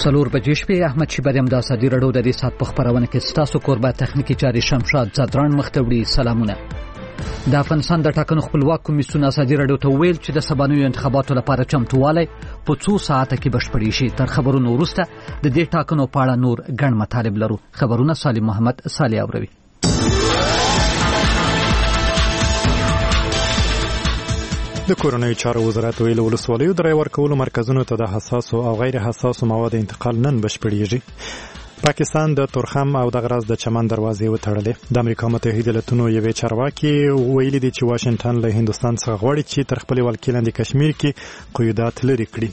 4 بجې شپې احمد شیبریم د ازادي راډیو د دې سات په خبرونه کې ستاسو کوربه تخنیکی چاري شمشاد زدران مختوړي سلامونه. د افغانستان د ټاکنو خپلواک کمیسیون ازادي راډیو ته ویل چې د سبانیو انتخاباتو لپاره چمتووالی په 2 ساعته کې بشپړی شي. تر خبرونو وروسته د دې ټاکنو په اړه نور ګڼ مطالب لرو. خبرونه سالم محمد صالح اوروي. د کورنۍ چارو وزارت ویل ولسوالیو د رای ورکولو مرکزونو ته د حساسو او غیر حساسو موادو انتقال نن بشپړیږي. پاکستان د تورخم او د غراز د چمن دروازې وتړلې. د امریکا متحده ایالاتونو یوې چارواکي ویلي دي چې واشنگټن له هندستان څخه غواړي چې تر خپل ولکې لاندې کشمیر کې قیودات لري کړي.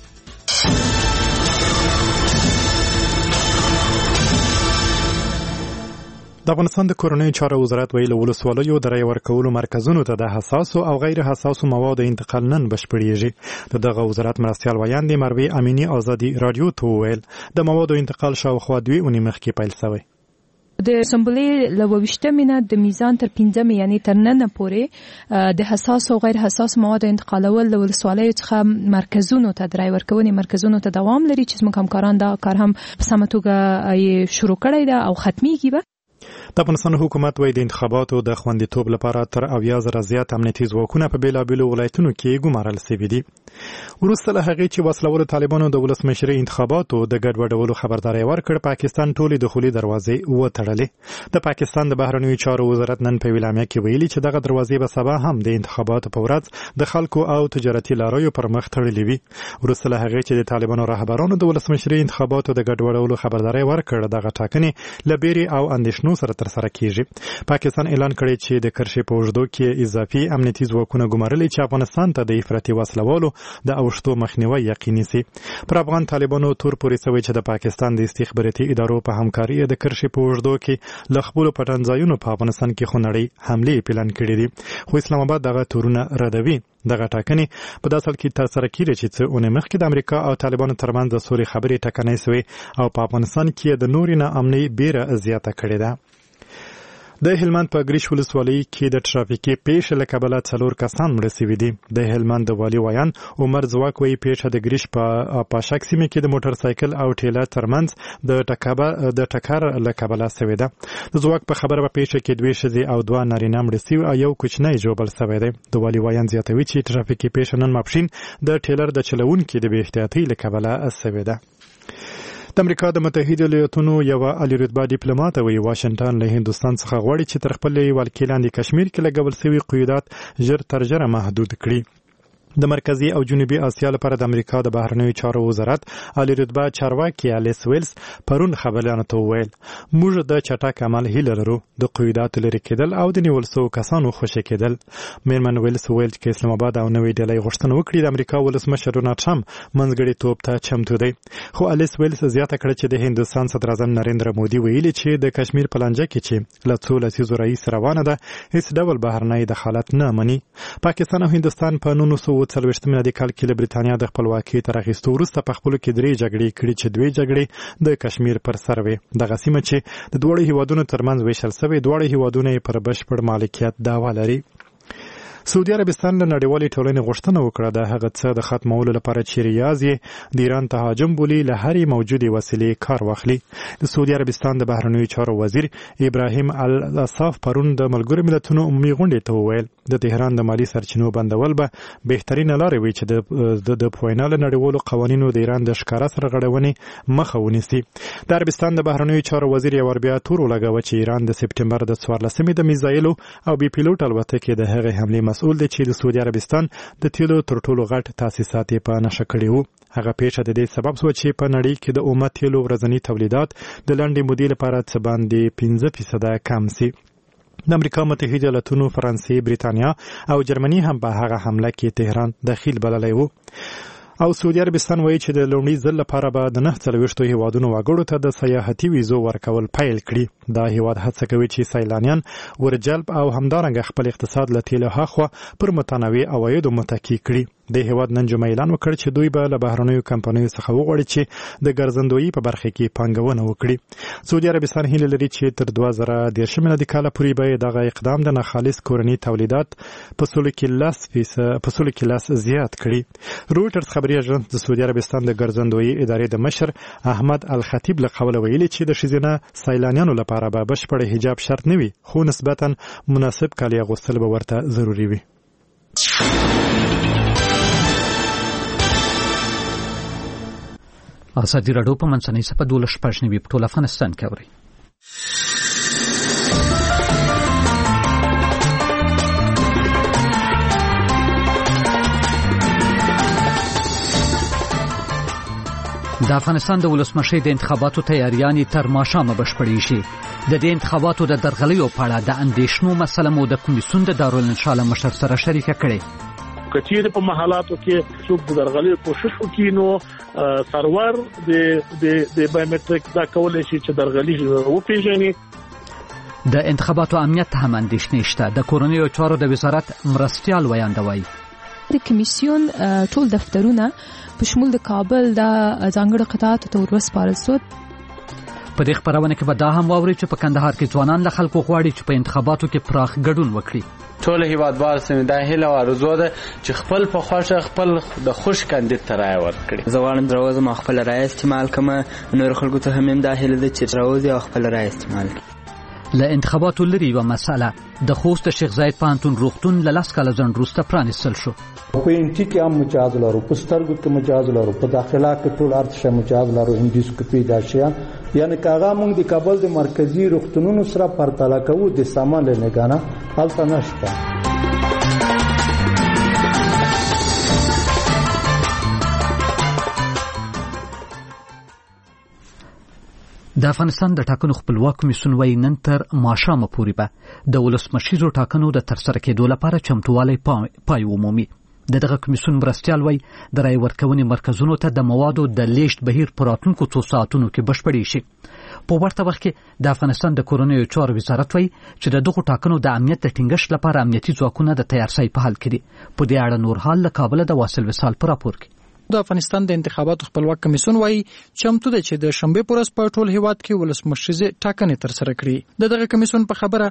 د افغانستان د کورنۍ چارو وزارت ویل ولسوالیو د رای ورکولو مرکزونو ته د حساسو او غیر حساسو موادو انتقال نن بشپړیږي. دغه وزارت مرستیال ویاند مروي امینی ازادي رادیو ته ویل د موادو انتقال شاوخوا 2 اونۍ مخکې پیل شوی. د اسمبلی لويشتمنه د میزان تر 15 یعنی تر نن پورې د حساس او غیر حساس موادو انتقالول د ولسوالیو څخه مرکزونو ته درای ورکونې مرکزونو ته دوام لري چې زموږ همکاران دا کار هم په سمه توګه شروع کړی دا او ختميږي. د افغانستان حکومت وایي د انتخاباتو د خوندیتوب لپاره تر 70,000 زیات امنیتي ځواکونه په بیلابیلو ولایتونو کې ګمارل شوي دي. وروسته له هغې چې وسلوالو طالبانو د ولسمشرۍ انتخاباتو د ګډوډولو خبرداری ورکړ، پاکستان ټولې دخولي دروازې وتړلې. د پاکستان د بهرنیو چارو وزارت نن په اعلامیه کې ویلي چې دغه دروازې به سبا هم د انتخاباتو په ورځ د خلکو او تجارتي لاریو پر مخ تړلې وي. وروسته له هغې چې د طالبانو رهبرانو د ولسمشرۍ انتخاباتو د ګډوډولو خبرداری ورکړ، دغه ټاکنې لبیري او اندیشنو سره ترسره کیږي. پاکستان اعلان کړی چې د کرشي په اوږدو کې اضافي امنیتي ځواکونه ګمارلي چې افغانستان ته د افراطي وسلوالو د اوښتو مخنیوي یقیني سي. پر افغان طالبانو تور پورې سوي چې د پاکستان د استخباراتي ادارو په همکاري د کرشي په اوږدو کې لخبولو پټنځایونو په افغانستان کې خونړۍ حملې پلان کړې دي، خو اسلام آباد دغه تورونه ردوي. دغه ټاکنې په داسې حال کې ترسره کیږي چې څه اونۍ مخکې د امریکا او طالبانو ترمنځ د سولې خبرې ټکنۍ سوې او په افغانستان کې د نورې ناامنۍ بیره زیاته کړې ده. د هلمند په ګریش ولسوالۍ کې د ټرافیکي پیښې له کبله 4 کسان مړه شوي دي. د هلمند د والي ویان عمر ځواک وایي پیښه د ګریش په پاشک سیمه کې د موټر سایکل او ټیله ترمنځ د ټکر له کبله شوې ده. د ځواک په خبره په پیښه کې 2 ښځې او 2 نارینه مړه شوي او یو کوچنی ژوبل شوی دی. د والي ویان زیاتوي چې ټرافیکي پیښه نن ماپښین د ټیلر د چلوونکي د بې احتیاطۍ له کبله شوې ده. د امریکا د متحده ایالاتونو یو عالی رتبه ډیپلوماټ وی واشنگټن له هندستان څخه غواړي چې تر خپل ولکې لاندې کشمیر کې لګول شوی قیودات ژر تر ژره محدود کړي. د مرکزی او جنوبي اسیا لپاره د امریکا د بهرنیو چارو وزارت عالی رتبه چارواکي الیس ویلز پرون خبرونه ته ویل موږ د چټک عمل هیله لرو، د قیودات لري کېدل او د نیول شوو کسانو خوشی کېدل. میرمن ویلز ویل چې اسلام آباد او نوې ډیلي غوښتنه وکړي د امریکا ولسمشر ډونالډ ټرمپ منځګړیتوب ته چمتو دی. خو الیس ویلز زیاته کړه چې د هندستان صدر اعظم نریندر مودي ویلي چې د کشمیر په لانجه کې چې له څو لسیزو راهیسې روانه ده هیڅ ډول بهرنی دخالت نه مني. پاکستان او هندستان په 1940 میلادي کال کې له برېټانیا د خپلواکۍ تر اخیستو وروسته په خپلو کې 3 جګړې کړې چې 2 جګړې د کشمیر پر سر وې. دغه سیمه چې د دوړو هیوادونو ترمنځ ویشل شوې، دوړو هیوادونه پر بشپړ مالکیت دعوا لري. سعودي عربستان له نړیوالې ټولنې غوښتنه وکړه د هغه څه د ختمولو لپاره چې ریاض یې د ایران تهاجم بولي له هرې موجودې وسیلې کار واخلي. د سعودي عربستان د بهرنیو چارو وزیر ابراهیم الصاف پرون د ملګرو ملتونو عمومي غونډې ته وویل د تهران د مالی سرچینو بندول به بهترینه لاره وي چې د فاینال نړیوالو قوانینو د ایران د ښکاره سرغړونې مخه ونیسي. د عربستان د بهرنیو چارو وزیر یو بیا تور ولګاوه چې ایران د سپټمبر د 14 د میزایلو او بي پیلوټ الوتکې د هغې حملې مسؤل دی چې د سعودي عربستان د تیلو تر ټولو غټ تاسیسات یې په نښه کړي وو. هغه پیښه د دې سبب شوه چې په نړۍ کې د اومه تیلو ورځني تولیدات د لنډې مودې لپاره څه باندې 15% کم شي. د امریکا متحده ایالاتونو، فرانسې، بریتانیا او جرمني هم په هغه حمله کې تهران دخیل بللی وو. او سعودي عربستان وایي چې د لومړي ځل لپاره به د 49 هیوادونو وګړو ته د سیاحتي ویزو ورکول پیل کړي. دا هیواد هڅه کوي چې سیلانیان ورجلب او همدارنګه خپل اقتصاد له تیلو هاخوا پر متنوع عوایدو متکی کړي. د هیواد نن جمعه اعلان وکړ چې دوی به له بهرنیو کمپنیو څخه وغواړي چې د ګرځندویي په برخه کې پانګونه وکړي. سعودي عربستان هیله لري چې تر 2013 میلادي کال پورې به دغه اقدام د ناخالص کورني تولیدات په 10% زیات کړي. رويټرز خبري اژانس د سعودي عربستان د ګرځندویي ادارې د مشر احمد الخطیب له قوله ویلي چې د ښځینه سیلانیانو لپاره به بشپړ حجاب شرط نه وي، خو نسبتا مناسب کالي اغوستل به ورته ضروري وي. ازادي راډیو په منځنۍ سپه 12 په ټول افغانستان کې اوري. د افغانستان د ولسمشۍ د انتخاباتو تیاریانې تر ماښامه بشپړې شي. د دې انتخاباتو د درغلیو په اړه د اندېښنو مسله مو د کمیسیون د دارالانشا مشر سره شریکه کړې. کچیر په محلاتو کې څوک د درغلي کوشش وکړي نو سرور د بایومټریک دا کولای شي چې درغلي وپیژني. د انتخاباتو امنیت هم اندېښنې شته. د کورنیو چارو د وزارت مرستیال ویاندوي د کمیسیون ټول دفترونه په شمول د کابل د ځانګړو قطاعاتو ته ورسپارل شو. په دې خبرونه کې به دا هم واوري چې په کندهار کې ځوانان له خلکو غواړي چې په انتخاباتو کې پراخ ګډون وکړي. ټول هیوادوال سمې د هیله او ارزو ده چې خپل په خوښه خپل د خوش کاندید ته رایه ورکړي. زه غواړم دروازه ما خپل رایه استعمال کړم، نور خلکو ته هم د هیله ده چې دروازه او خپل رایه استعمال کړي. له انتخاباتو لري و مسأله د خوست شیخ زاید پانتون روغتون له لاس کال ځن روسته پرانیستل شو. په انټی کې هم مجاز لرو، په سترګو کې مجاز لرو، په داخله کې ټول ارتشه مجاز لرو، اندوسکوپي دا شیان. یعنی کاغه موږ د کابل د مرکزی روغتونونو سره پرتله کوو د سامان له نگانه هلته نشته. د افغانستان د ټاکنو خپلواک کمیسیون وايي نن تر ماښامه پورې به د ولسمشرو ټاکنو د ترسره کېدو لپاره چمتووالی پای ومومي. دغه کمیسیون مرستیال وايي د رای ورکونې مرکزونو ته د موادو د لیږد بهیر په راتلونکو 2 ساعتونو کې بشپړې شي. په ورته وخت کې د افغانستان د کورنیو چارو وزارت وايي چې د دغو ټاکنو د امنیت د ټینګښت لپاره امنیتي ځواکونه د تیارسۍ په حال کې دي. په دې اړه نور حال له کابل د واصل وصال پر راپور کې. د افغانستان د انتخاباتو خپلواک کمیسیون وايي چمتو ده چې د شنبه پورس په ټول هیواد کې ولسمشري ټاکنې تر سره کړي. دغه کمیسیون په خبره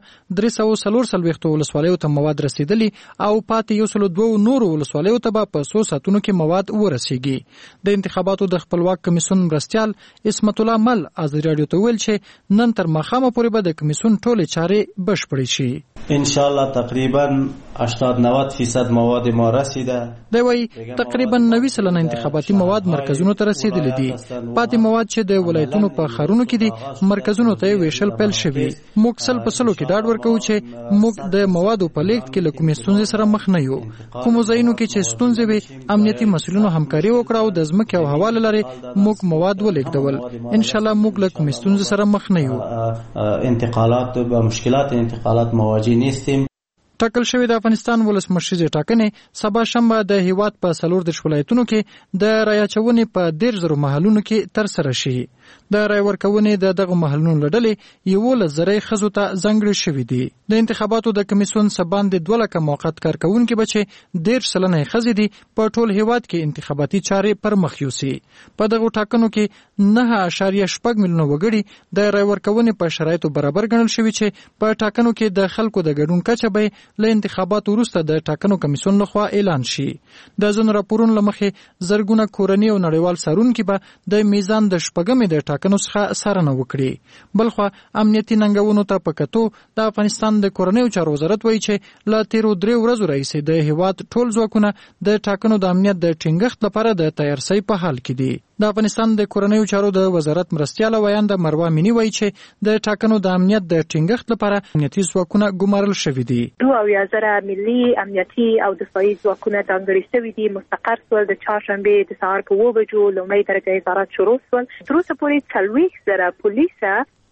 340 ولسوالیو ته مواد رسیدلي او پاتې 102 نور ولسوالیو ته په 100 ساعتونو کې مواد ورسیږي. د انتخاباتو د خپلواک کمیسیون مرستیال اسمت الله مل ازادي راډیو ته ویل چې نن تر ماښامه پورې به د کمیسیون ټولې چارې بشپړې شي. ان شاء الله تقریبا 80-90% مواد ما رسیده. دی وايي تقریبا 90% انتخاباتي مواد مرکزونو ته رسیدلي دي. پاتې مواد چې د ولایتونو په ښارونو کې دي مرکزونو ته ویشل پیل شوي. موږ سل په سلو کې ډاډ ورکوو چې موږ د موادو په لیږد کې له کومې ستونزې سره مخ نه یو. کومو ځایونو کې چې ستونزې وي امنیتي مسؤلینو همکاري وکړه او د ځمکې او هوا له لارې موږ مواد ولیږدول. ان شاء الله موږ له کومې ستونزې سره مخ نه یو. انتقالات به مشکلات انتقالات مواجه نیستیم. ټاکل شوی د افغانستان ولسمشري ټاکنې سبا شنبه د هیواد په 14 ولایتونو کې د رای اچونې په 10000 محلونو کې تر سره شي. د رای ورکونې د دغه محلونو لړلې 11,000 خزو ته ځانګړي شوې دي. د انتخاباتو د کمیسیون سبان د 2 لک موقت کارکونکو بچي 1.5 خزې دي په ټول هیواد کې انتخاباتي چارې پر مخ یوسي. په دغه ټاکنو کې 9.8 میلیونه وګړي د رای ورکونې په شرایطو برابر ګڼل شوي چې په ټاکنو کې د خلکو د ګډون کچه به له انتخاباتو وروسته د ټاکنو کمیسیون لخوا اعلان شي. د ځینو راپورونو لمخې زرګونه کورني او نړیوال څارونکي به د میزان د شپږمې د ټاکنو څخه څارنه وکړي. بلخوا امنیتي ننګونو ته په کتو د افغانستان د کورنیو چارو وزارت وایي چې له تیرو 3 ورځو راهیسې د هیواد ټول ځواکونه د ټاکنو د امنیت د ټینګښت لپاره د تیارسۍ په حال کې دي. د افغانستان د کورنیو چارو د وزارت مرستیال ویاند مروه مینی وایي چې د ټاکنو د امنیت د ټینګښت لپاره امنیتي ځواکونه ګمارل شوي دي. 2000 ملي امنیتي او دفاعي ځواکونه ځانګړي شوي دي. مستقر سول د چهارشنبه د سهار په 2 بجو لومړی درجه وزارت شروع سول. تر اوسه پورې 40,000 پولیس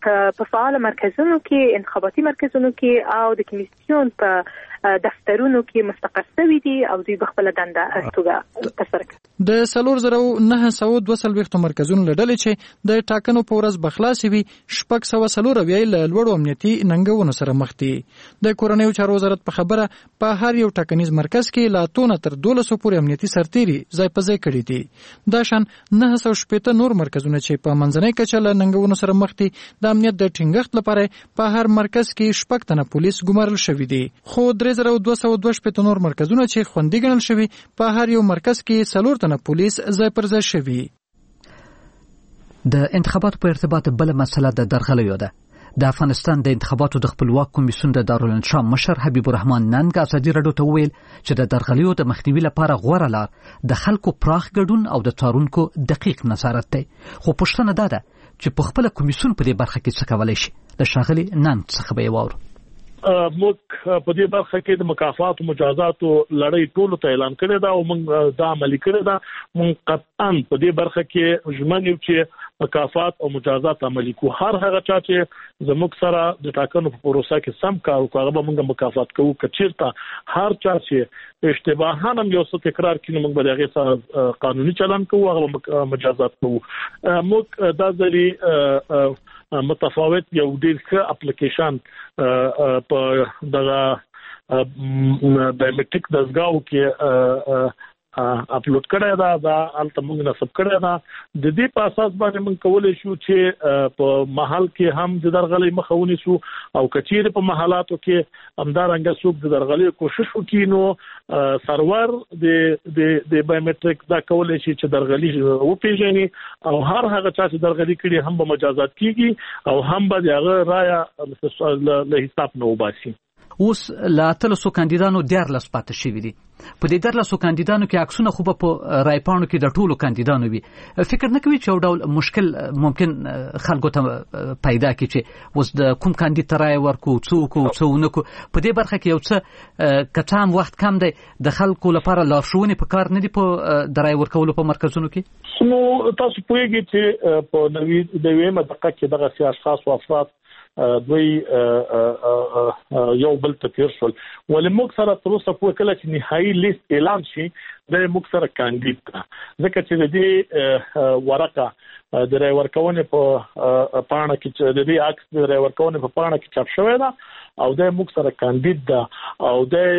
په فعال مرکزونو کې انتخاباتي مرکزونو کې او د کمیسیون په دفترونو کې مستقر شوي دي او دوی خپل دنده توګه ترسره کوي. د 4922 مرکزونو لړل چې د ټاکنو په ورځ بخلاص وي 640 له لوړو امنیتي ننګونو سره مخ دي. د کورنیو چارو وزارت په خبره په هر یو ټاکنیز مرکز کې لا تونه تر 1200 پورې امنیتي سرتيري ځای په ځای کړي دي. دا شان 960 نور مرکزونه چې په منځنۍ کچه له ننګونو سره مخ دي د امنیت د ټینګښت لپاره په هر مرکز کې 6 تنه پولیس ګمارل شوي دي. خو 3222 نور مرکزونه چې خوندي ګڼل شوي په هر یو مرکز کې 4 تنه پولیس ځای پر ځای شوي. د انتخاباتو په ارتباط بل مسله د درغلیو ده. د افغانستان د انتخاباتو د خپلواک کمیسیون د دارالانشا مشر حبیب الرحمن ننګ ازادي راډیو ته ویل چې د درغلیو د مخنیوي لپاره غوره لار د خلکو پراخ ګډون او د څارونکو دقیق نظارت دی. خو پوښتنه دا ده چې په خپل کمیسیون په دې برخه کې څه کولای شي. د ښاغلي ننګ څخه به واورو. موږ په دې برخه کې د مکافات او مجازات لړۍ ټولو ته اعلان کړی دا او موږ دا عملي کړی دا. موږ قطعاً په دې برخه کې ژمن یو چې مکافات او مجازات عملي کوو. هر هغه چا چې زموږ سره د ټاکنو په پروسه کې سم کار وکړي هغه به موږ مکافات کوو. که چیرته هر چا چې اشتباهاً هم یو څه تکرار کړي موږ به هغې سره قانوني چلند کوو هغه به مجازات کوو. موږ دا ځلې متفاوت یو ډیر ښه اپلیکیشن په دغه بایومټریک دزګاو کې اپلوډ کړی دا الته موږ نصب کړی دا. د دې په اساس باندې موږ کولای شو چې په محل کې هم د درغلي مخه ونیسو او کچېره په محلاتو کې همدارنګه څوک د درغلي کوشش وکړي نو سرور د بایومټریک دا کولای شي چې درغلي وپیژني او هر هغه چا چې درغلي کړي هم به مجازات کیږي او هم به هغه رایه له حساب نه وباسي. اوس لا 300 کاندیدانو 14 پاتې شوي دي. په دې 14 کاندیدانو کې عکسونه خو په رایپاڼو کې د ټولو کاندیدانو وي. فکر نه کوي چې یو ډول مشکل ممکن خلکو ته پیدا کړي چې اوس د کوم کاندید ته رای ورکو څوک نکو. په دې برخه کې یو څه کټام وخت کم دی د خلکو لپاره لارښوونې په کار نه دي په د رای ورکولو په مرکزونو کې. نو تاسو پوهیږئ چې په نوې دقیقه کې دغه سیاسي او افراد دوی یو بل ته تیر شول. ولې موږ سره تر اوسه پوه کله چې نهایي لیست اعلان شي د موږ سره کاندید ځکه چې د دې ورقه د رای ورکونې په پاڼه کې د دې عکس د رای ورکونې په پاڼه کې چاپ شوی دا او د موږ سره کاندید دا او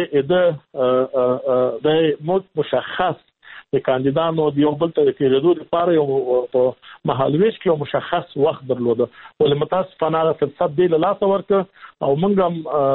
د مشخص د کاندیدانو د یو بل ته تیرېدو لپاره یو په مهالويش کې یو مشخص وخت درلوده. ولې متاسفانه هغه فرصت دی له لاسه ورکړ او موږ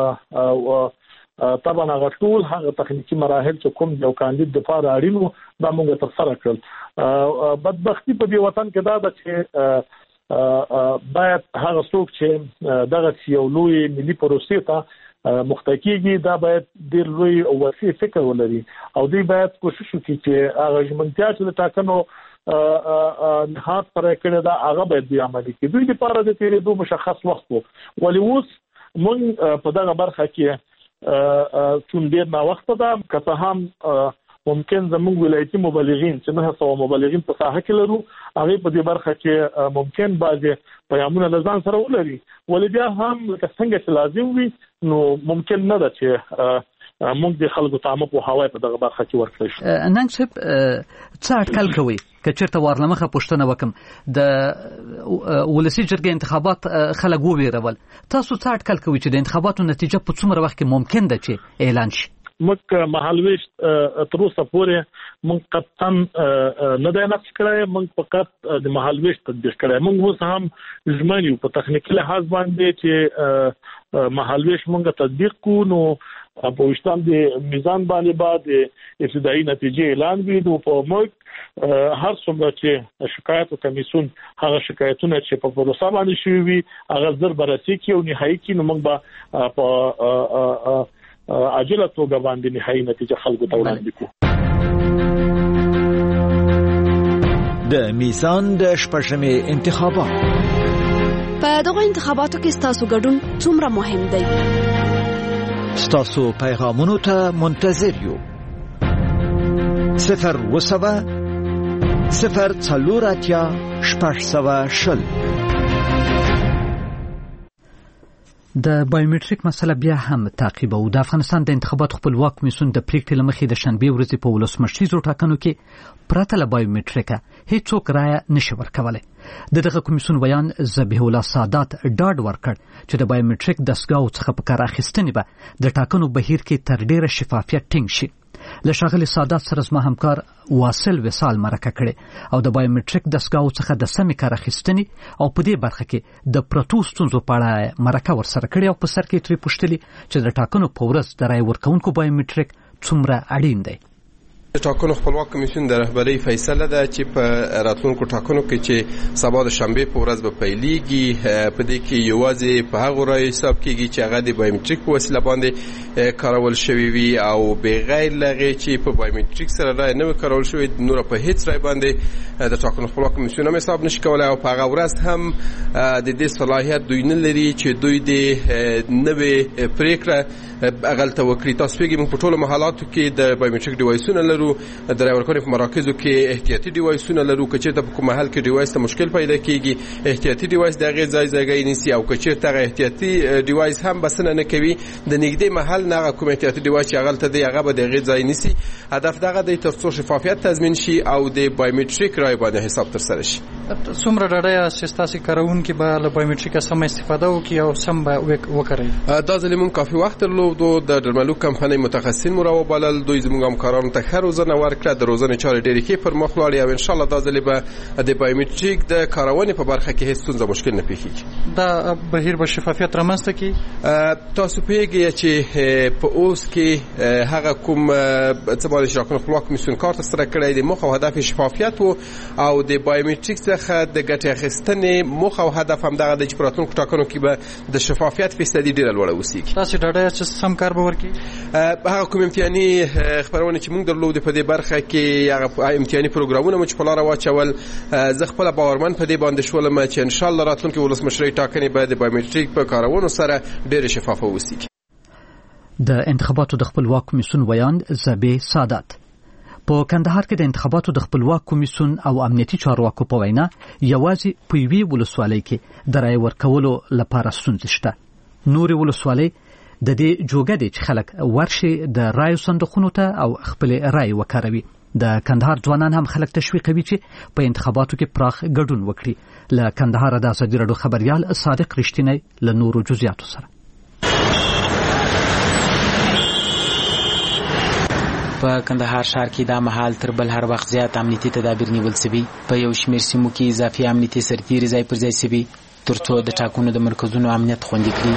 هم طبعا هغه ټول هغه تخنیکی مراحل چې کوم یو کاندید د لپاره اړین وو دا موږ تر سره کړل. بدبختی په دې وطن کې دا ده چې باید هغه څوک چې دغه یو لوی ملي پروسې ته مختکیږي دا باید ډیر لوی او وسیع فکر ولري او دوی باید کوشش وکړي چې هغه ژمنتیا چې د ټاکنو نهاد پر کړه دا هغه باید د عملي کې دوی لپاره د تیرېدو مشخص وخت وو. ولې اوس موږ په دغه برخه کې څوم ډیر نا وخت ده که هم ممکن زموږ ولایتي مبلغین چې 900 مبلغین په ساحه کې لرو هغه په دې برخه کې ممکن بعضی پیغامونه لزان سره ولري. ولې بیا هم څنګه چې لازم وي نو ممکن نه ده چې موږ د خلکو تعامل په هواي په دغه برخه کې ورکړل شي. نن صاحب څه اټکل کوي که چېرته ورلمخه پوښتنه وکم د ولسی جرګې انتخابات خلک وویرول تاسو څه اټکل کوي چې د انتخاباتو نتیجه په څومره وخت کې ممکن ده چې اعلان شي؟ موږ مهالويش تر اوسه پورې موږ قطعاً نه دی نقش کړی. موږ فقط د مهالويش تطبیق کړی. موږ اوس هم ژمن یو په تخنیکي لحاظ باندې چې مهالويش موږ تطبیق کوو نو په وشتان د میزان باندې بعد ابتدایي نتیجې اعلان وي. نو په موږ هر څومره چې شکایت کمیسیون هغه شکایتونه چې په پروسه باندې شوي وي هغه زر بررسي کوي او نهایي کې نو موږ به په عاجله توګه باندې نهایي نتیجه خلکو ته وړاندې کوو. د میزان د شپږمې انتخابات په دغه انتخاباتو کې ستاسو ګډون څومره مهم دی؟ ستاسو پیغامونو ته منتظر یو. 0 0 4 شپږ 600 د بایومټریک مسله بیا هم تعقیبو. د افغانستان د انتخاباتو خپلواک کمیسیون د پریکړې لمخې د شنبې ورځې په ولسمشریزو ټاکنو کې پرته له بایومټریکه هیڅوک رایه نشي ورکولی. دغه کمیسیون ویان ذبیح الله سادات ډاډ ورکړ چې د بایومټریک دستګاو څخه په کار اخیستنې به د ټاکنو بهیر کې تر ډیره شفافیت ټینګ شي. له ښاغلي سادات سره زما همکار واصل وصال مرکه کړې او د بایومټریک دستګاو څخه د سمې کار اخیستنې او په دې برخه کې د پرتو ستونزو په اړه مرکه ورسره کړې او په سر کې ترې پوښتلي چې د ټاکنو په ورځ د رایې ورکوونکو بایومټریک څومره اړین دی. د ټاکنو خپلواک کمیسیون د رهبرۍ فیصله ده چې په راتلونکو ټاکنو کې چې سبا د شنبې په ورځ به پیلېږي په دې کې یوازې په هغو رایو حساب کېږي چې هغه د بایومټریک په وسیله باندې کارول شوي وي او بغیر له هغې چې په بایومټریک سره رایه نه وي کارول شوې نوره په هېڅ رای باندې د ټاکنو خپلواک کمیسیون هم حساب نشي کولی او په هغه ورځ هم د دې صلاحیت دوی نه لري چې دوی د نوې پرېکړه هغلته وکړي. تاسو پوهېږئ موږ په ټولو محلاتو کې د بایومټریک ډیوایسونه لرو، د رای ورکونې په مراکزو کې احتیاطي ډیوایسونه لرو. که چېرته په کوم محل کې ډیوایس ته مشکل پیدا کېږي احتیاطي ډیوایس د هغې ځای نیسي او که چېرته هغه احتیاطي ډیوایس هم بسنه نه کوي د نږدې محل نه هغه کوم احتیاطي ډیوایس چې هغلته دی هغه به د هغې ځای نیسي. هدف دغه دی تر څو شفافیت تضمین شي او د بایومټریک رای باندې حساب ترسره شي. څومره ډاډه یاست چې ستاسې کاروونکي به له بایومټریکه سمه استفاده وکړي او سم به وکاروي؟ دا ځلې موږ کافي وخت درلودو. د ډرملوک کمپنۍ متخصصین مو راوبلل، دوی زموږ همکارانو ته ښه روزنه ورکړه، د روزنې چارې ډېرې ښې پر مخ ولاړې او انشاءالله دا ځلې به د بایومټریک د کارونې په برخه کې هېڅ ستونزه مشکل نه پېښېږي. دا بهیر به شفافیت رامنځته کړي. تاسو پوهېږئ چې په اوس کې هغه کوم څه باندې چې ټاکنو خپلواک کمیسیون کار ترسره کړی دی موخه او هدف شفافیت و او د بایومټریک څخه د ګټې اخیستنې موخه او هدف همدغه دی چې په راتلونکو ټاکنو کې به د شفافیت فیصدي ډېره لوړه اوسېږي. تاسې ډاډه یاست چې سم کار به وکړي؟ هغه کوم امتحاني خپرونې چې موږ درلودې په دې برخه کې هغه امتحاني پروګرامونه مو چې په لاره واچول زه خپله باورمن په دې باندې شولم چې انشاءالله راتلونکي ولسمشرۍ ټاکنې به د بایومټریک په کارونو سره ډېرې شفافه اوسېږي. د انتخاباتو د خپلواک کمیسیون ویان ذبیح سادات. په کندهار کې د انتخاباتو د خپلواک کمیسیون او امنیتي چارواکو په وینا یوازې په یوې ولسوالۍ کې د رایې ورکولو لپاره ستونزې شته. نورې ولسوالۍ د دې جوګه دي چې خلک ورشي د رایو صندوقونو ته او خپلې رایې وکاروي. د کندهار ځوانان هم خلک تشویقوي چې په انتخاباتو کې پراخ ګډون وکړي. له کندهار د ازادي راډیو خبریال صادق رښتینی له نورو جزئیاتو سره. په کندهار ښار کې دا مهال تر بل هر وخت زیات امنیتي تدابیر نیول شوي. په یو شمېر سیمو کې اضافي امنیتي سرتېري ځای پر ځای شوي ترڅو د ټاکنو د مرکزونو امنیت خوندي کړي.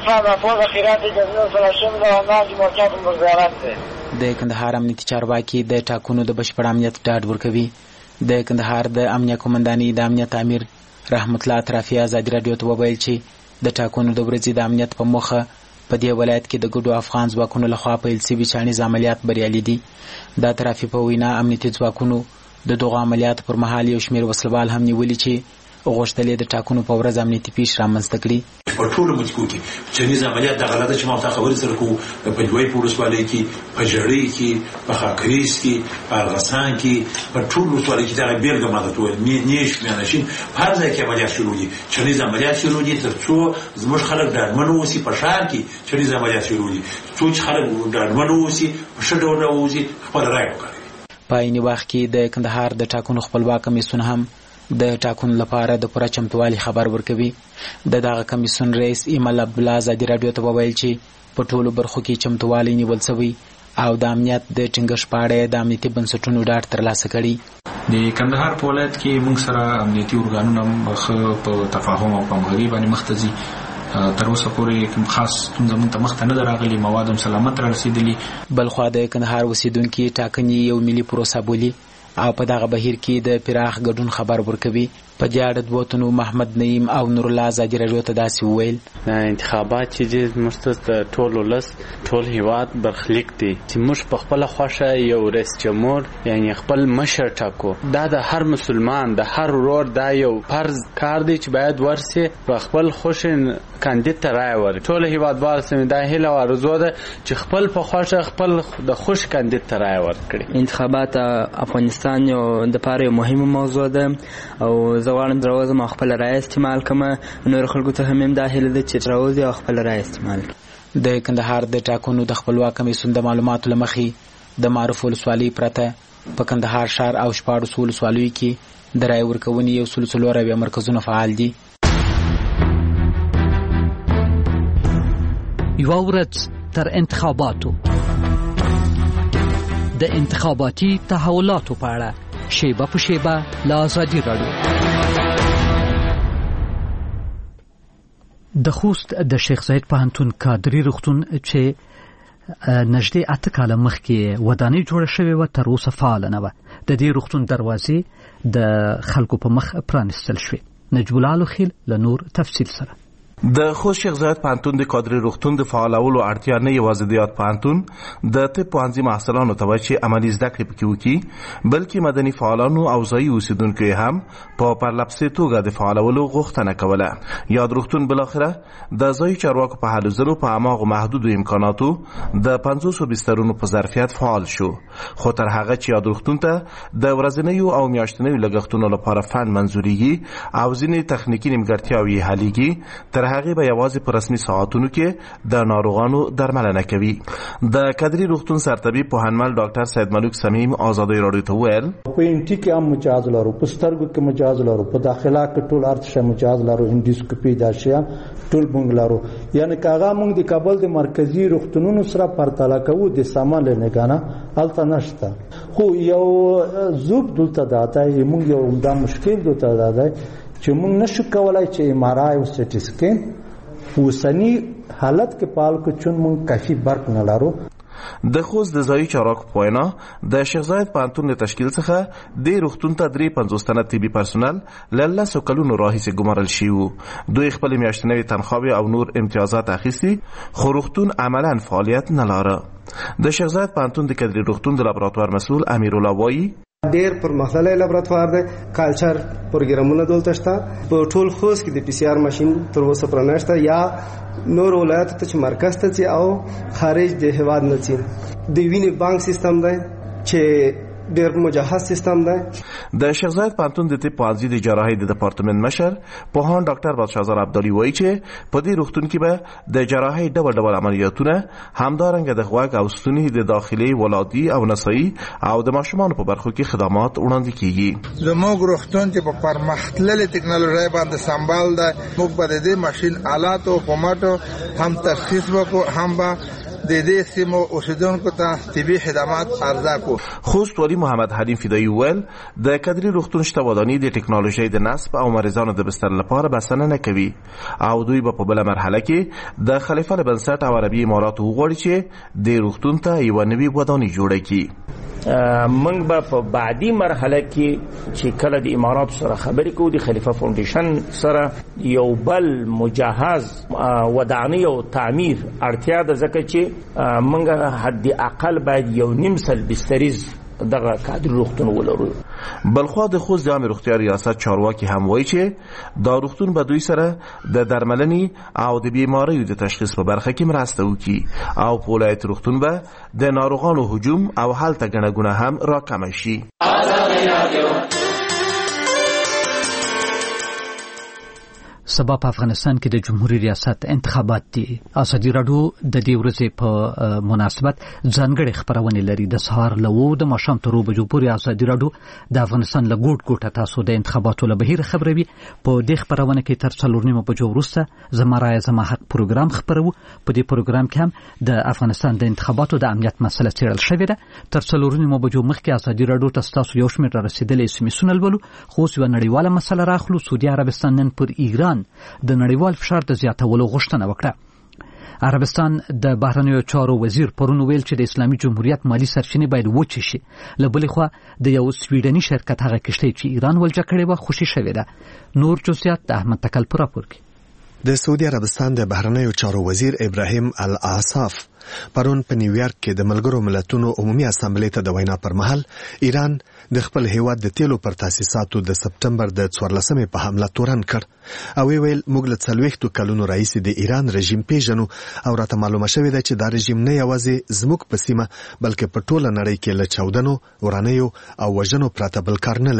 د کندهار امنیتي چارواکي د ټاکنو د بشپړ امنیت ډاډ ورکوي. د کندهار د امنیه قومندانۍ د امنیت امیر رحمت الله اطرافي ازادي راډیو ته وویل چې د ټاکنو د ورځې د امنیت په موخه په دې ولایت کې د ګډو افغان ځواکونو لخوا پیل شوي چانیز عملیات بریالي دي. د اطرافي په وینا امنیتي ځواکونو د دغو عملیاتو پر مهال یو شمېر وسلوال هم نیولي چې غوښتل د ټاکنو په ورځ امنیتي پیښې رامنځته کړي. په ټولو مځکو کې چانیز عملیات دغه لاره چې ما ورته خبرې سره کوو په دوی په ولسوالۍ کې په ژړۍ کې په خاکریز کې په ارغسان کې په ټولو ولسوالۍ کې دغه بېلګه ما درته وویل نیش میانشین په هر ځای کې عملیات شروع دي. چانیز عملیات شروع دي تر څو زموږ خلک ډاډمن واوسي. په ښار کې چانیز عملیات شروع دي څو چې خلک ډاډمن واوسي په ښه ډول راووځي خپله رایه وکاروي. په عین وخت کې د کندهار د ټاکنو خپلواک کمیسیون هم د ټاکنو لپاره د پوره چمتووالي خبر ورکوي. دغه کمیسیون رئیس ایمل عبدالله ازادي راډیو ته وویل چې په ټولو برخو کې چمتووالی نیول شوی او د امنیت د ټینګښت په اړه د امنیتي بنسټونو ډاډ ترلاسه کړي. د کندهار په ولایت کې موږ سره امنیتي ارګانونه په تفاهم او همغږي باندې مخ ته ځي. تر اوسه پورې کوم خاص ستونزه موږ ته مخ ته نه ده راغلې. مواد هم سلامت را رسېدلي. بلخوا د کندهار اوسېدونکي ټاکنې یو ملي پروسه بولي او په دغه بهیر کې د پراخ ګډون خبر ورکوي. په دې اړه دوه تنو محمد نعیم او نور الله ازادي راډیو ته داسې وویل انتخابات چې دي موږ ته ټول ولس ټول هیواد برخلیک دي چې موږ په خپله خوښه یو رئیس جمهور یعنی خپل مشر ټاکو. دا د هر مسلمان د هر ورور دا یو فرض کار دی چې باید ورسي په خپل خوښ کاندید ته رایه ورکړي. ټول هیوادوال سمې دا هیله او آرزو ده چې خپل په خوښه خپل د خوښ کاندید ته رایه ورکړي. انتخابات افغانستان یو د پاره یو مهمه موضوع ده او زه غواړم راوځم او خپل رایه استعمال کړم. نور خلکو ته هم دا هیله ده چې راوځي او خپل رایه استعمال کړي. د کندهار د ټاکنو د خپلواک کمیسیون د معلوماتو له مخې د معروف ولسوالۍ پرته په کندهار ښار او 14 ولسوالیو کې د رایې ورکونې 140 مرکزونه فعال دي. یوه ورځ تر انتخاباتو د انتخاباتي تحولاتو په اړه شیبه په شیبه له ازادي راډیو. د خوست د شیخ زاید پوهنتون کادري روغتون چې نږدې 8 کاله مخکې ودانۍ جوړه شوې وه تر اوسه فعاله نه وه. د دې روغتون دروازې د خلکو په مخ پرانیستل شوې. نجیب الله لوخیل له نور تفصیل سره. د خوست شیخ زاید پوهنتون د کادري روغتون د فعالولو اړتیا نه یوازې د یاد پوهنتون د طب پوهنځي محصلانو ته وه چې عملي زده کړې پکې وکړي، بلکې مدني فعالانو او ځایي اوسېدونکو یې هم په پرلپسې توګه د فعالولو غوښتنه کوله. یاد روغتون بالاخره د ځایي چارواکو په هلو ځلو په هماغو محدودو امکاناتو د 500 بسترونو په ظرفیت فعال شو. خو تر هغه چې یاد روغتون ته د ورځنیو او میاشتنیو لګښتونو لپاره فند منظوریږي او ځینې تخنیکي نیمګړتیاوې حلیږي، تر هغه به یوازې په رسمي ساعتونو کې د ناروغانو درملنه کوي. د کادري روغتون سرطبیب پوهنمل ډاکټر سید ملک سمیم آزادۍ راډیو ته وویل په انټي کې هم مجاز لرو، په سترګو کې مجاز لرو، په داخله کې ټول ارتشه مجاز لرو، انډوسکوپي دا شیان ټول مونږ لرو. یعنی کاغه مونږ د کابل د مرکزی روغتونونو سره پرتله کوو د سامان لنګانا الته نشته. خو یو زوب دلته داته مونږ یو دا مشکل دلته داده چې مونږ نشو کولای چې ام آر آی او سی ټي سکین اوسنی حالت کې پال کو چون مونږ کافي برق نه لرو. د خوست د ځایي چارواکو په وینا د شیخ زاید پوهنتون د تشکیل څخه د روغتون ته 53 تنه طبي پرسونل له 10 کلونو راهیسې ګمارل شوي وو. دوی خپل میاشتنۍ تنخواهې او نور امتیازات اخیستي، خو روغتون عملاً فعالیت نه لاره. د شیخ زاید پوهنتون د کادري روغتون د لابراتوار مسؤل امیرالله وایي ډېر پرمختللی لابراتوار دی، کالچر پروګرامونه دلته شته. په ټول خوست کې د پی سی آر ماشین تر اوسه پرانه شته، یا نور ولایتو ته چې مرکز ته ځي او خارج د هیواد نه ځي. د وینې بانک سیستم دی چې ډېر مجهز سیستم دی. د شیخ زاید پوهنتون د طب پوهنځي د جراحۍ د دپارتمنټ مشر پوهان ډاکټر بادشاهزاد عبدالي وایي چې په دې روغتون کې به د جراحۍ ډول ډول عملیاتونه، همدارنګه د غوږ او ستوني د داخلي ولادي او نسایي او د ماشومانو په برخو کې خدمات وړاندې کیږي. زموږ روغتون چې په پرمختللې ټکنالوژۍ باندې سمبال ده، موږ به د دې ماشین آلات او فورماتو هم تخصیص وکړو، هم به د دې سیمو اوسیدونکو ته طبي خدمات عرضه کو. خوست ولی محمد حلیم فدایی ویل د کادري روغتون شته ودانۍ د ټکنالوژۍ د نصب او مریضانو د بستر لپاره بسنه نه کوي او دوی به په بله مرحله کې د خلیفه له بنسټ او عربي اماراتو وغواړي چې د روغتون ته یوه نوې ودانۍ جوړه کړي. موږ به په بعدي مرحله کې چې کله د امارات سره خبرې کوو د خلیفه فاونډیشن سره یو بل مجهز ودانۍ او تعمیر اړتیا ده، ځکه چې موږ حد اقل باید 1.5 سل بستریز دغه کادري روغتون ولرو. بلخوا د خوست د عامه روغتیا ریاست چارواکي هم وایي چې دا روغتون به دوی سره د درملنې او د بیماریو د تشخیص په برخه کې مرسته وکړي او په ولایت روغتون به د ناروغانو هجوم او هلته ګڼه ګوڼه هم راکمه شي. سبا په افغانستان کې د جمهوریت ریاست انتخابات دي. ازادي راډیو د دې ورځې په مناسبت ځانګړې خبرونه لري. د سهار له 9 د ماښام تر 2 بجو پورې ازادي راډیو د افغانستان له ګوټ ګوټه تاسو د انتخاباتو له بهیر خبروي. په دې خبرونه کې تر 4 بجو وروسته زما رایه زما حق پروګرام خبرو. په دې پروګرام کې هم د افغانستان د انتخاباتو د امنیت مسله څېړل شوې ده. تر 4 بجو مخکې ازادي راډیو تاسو یو شمېر رسیدلې اسمسونه لولو. خو یو نړیواله مسله راخلو. سعودي عربستان نن پر ایران د نړیوال فشار د زیاتولو غوښتنه وکړه. عربستان د بهرنیو چارو وزیر پرون ویل چې د اسلامي جمهوریت مالی سرچینې باید وچې شي. له بلې خوا د یو سویډني شرکت هغه کښتۍ چې ایران ولجه کړې وه خوشي شوې ده. نور جزئیات د احمد تکل په راپور کې. د سعودي عربستان د بهرنیو چارو وزیر ابراهیم العصاف پرون په نیویارک کې د ملګرو ملتونو عمومي اسامبلې ته د وینا پر مهال ایران د خپل هیواد د تیلو پر تاسیساتو د سپټمبر د 14مې په حمله تورن کړ او ویل موږ له 40 کلونو راهیسې د ایران رژیم پیژنو او راته معلومه شوې ده چې دا رژیم نه یوازې زموږ په سیمه بلکې په ټوله نړۍ کې له چاودنو، ورانیو او وژنو پرته بل کار نه لري.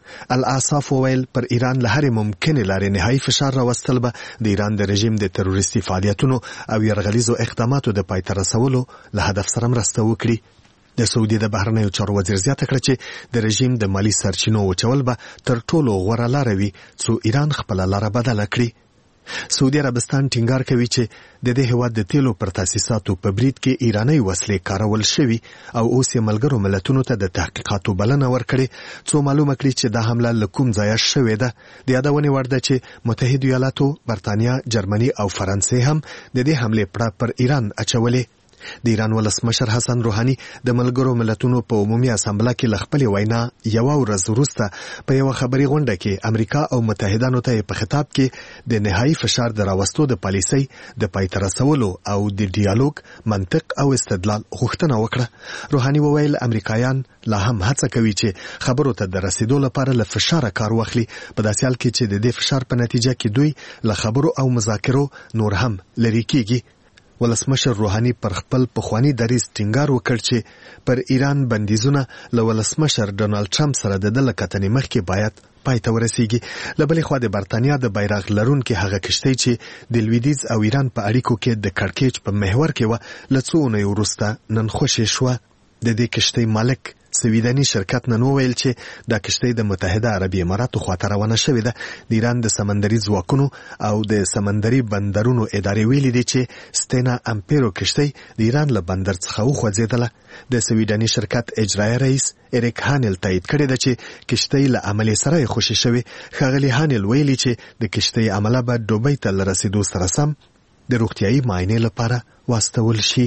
الاعصاف وویل پر ایران له هرې ممکنې لارې نهایي فشار راوستل به د ایران د رژیم د تروریستي فعالیتونو او یرغلیزو اقداماتو د پای ته رسولو له هدف سره مرسته وکړي. د سعودي د بهرنیو چارو وزیر زیاته کړه چې د رژیم د مالی سرچینو وچول به تر ټولو غوره لاره وي څو ایران خپله لاره بدله کړي. سعودي عربستان ټینګار کوي چې د دې هیواد د تیلو پر تاسیساتو په برید کې ایرانی وسلې کارول شوي او اوس یې ملګرو ملتونو ته د تحقیقاتو بلنه ورکړې څو معلومه کړي چې دا حمله له کوم ځایه شوې ده. د یادونې وړ ده چې متحده ایالاتو، برتانیا، جرمني او فرانسې هم د دې حملې پړه پر ایران اچولې. د ایران ولسمشر حسن روحاني د ملګرو ملتونو په عمومي اسامبله کې له خپلې وینا یوه ورځ وروسته په یوه خبري غونډه کې امریکا او متحدانو ته په خطاب کې د نهایي فشار د راوستو د پالیسۍ د پای ته رسولو او د ډیالوګ، منطق او استدلال غوښتنه وکړه. روحاني وویل امریکایان لا هم هڅه کوي چې خبرو ته د رسیدو لپاره له فشار کار واخلي، په داسې حال کې چې د دې فشار په نتیجه کې دوی له خبرو او مذاکرو نور هم لرې کیږي. ولسمشر روحاني پر خپل پخوانی دریځ ټینګار وکړ چې پر ایران بندیزونه له ولسمشر ډونالد ټرمپ سره د ده له کتنې مخکې باید پای ته ورسیږي. له بلې خوا د برتانیا د بیرغ لرونکې هغه کشتۍ چې د لویدیځ او ایران په اړیکو کې د کړکېچ په محور کې وه له څو اونیو وروسته نن خوشې شوه. د دې کشتۍ مالک سویدني شرکت نن وویل چې دا کشتۍ د متحده عربي اماراتو خواته روانه شوې ده. د ایران د سمندري ځواکونو او د سمندري بندرونو ادارې ویلي دي چې ستینا امپیرو کشتۍ د ایران له بندر څخه وخوځېدله. د سویدني شرکت اجرایه رئیس اریک هانل تایید کړی ده چې کشتۍ له عملې سره یې خوشې شوې. ښاغلي هانل ویلي چې د کشتۍ عمله به دوبۍ ته له رسیدو سره سم د روغتیایي معاینې لپاره واستول شي.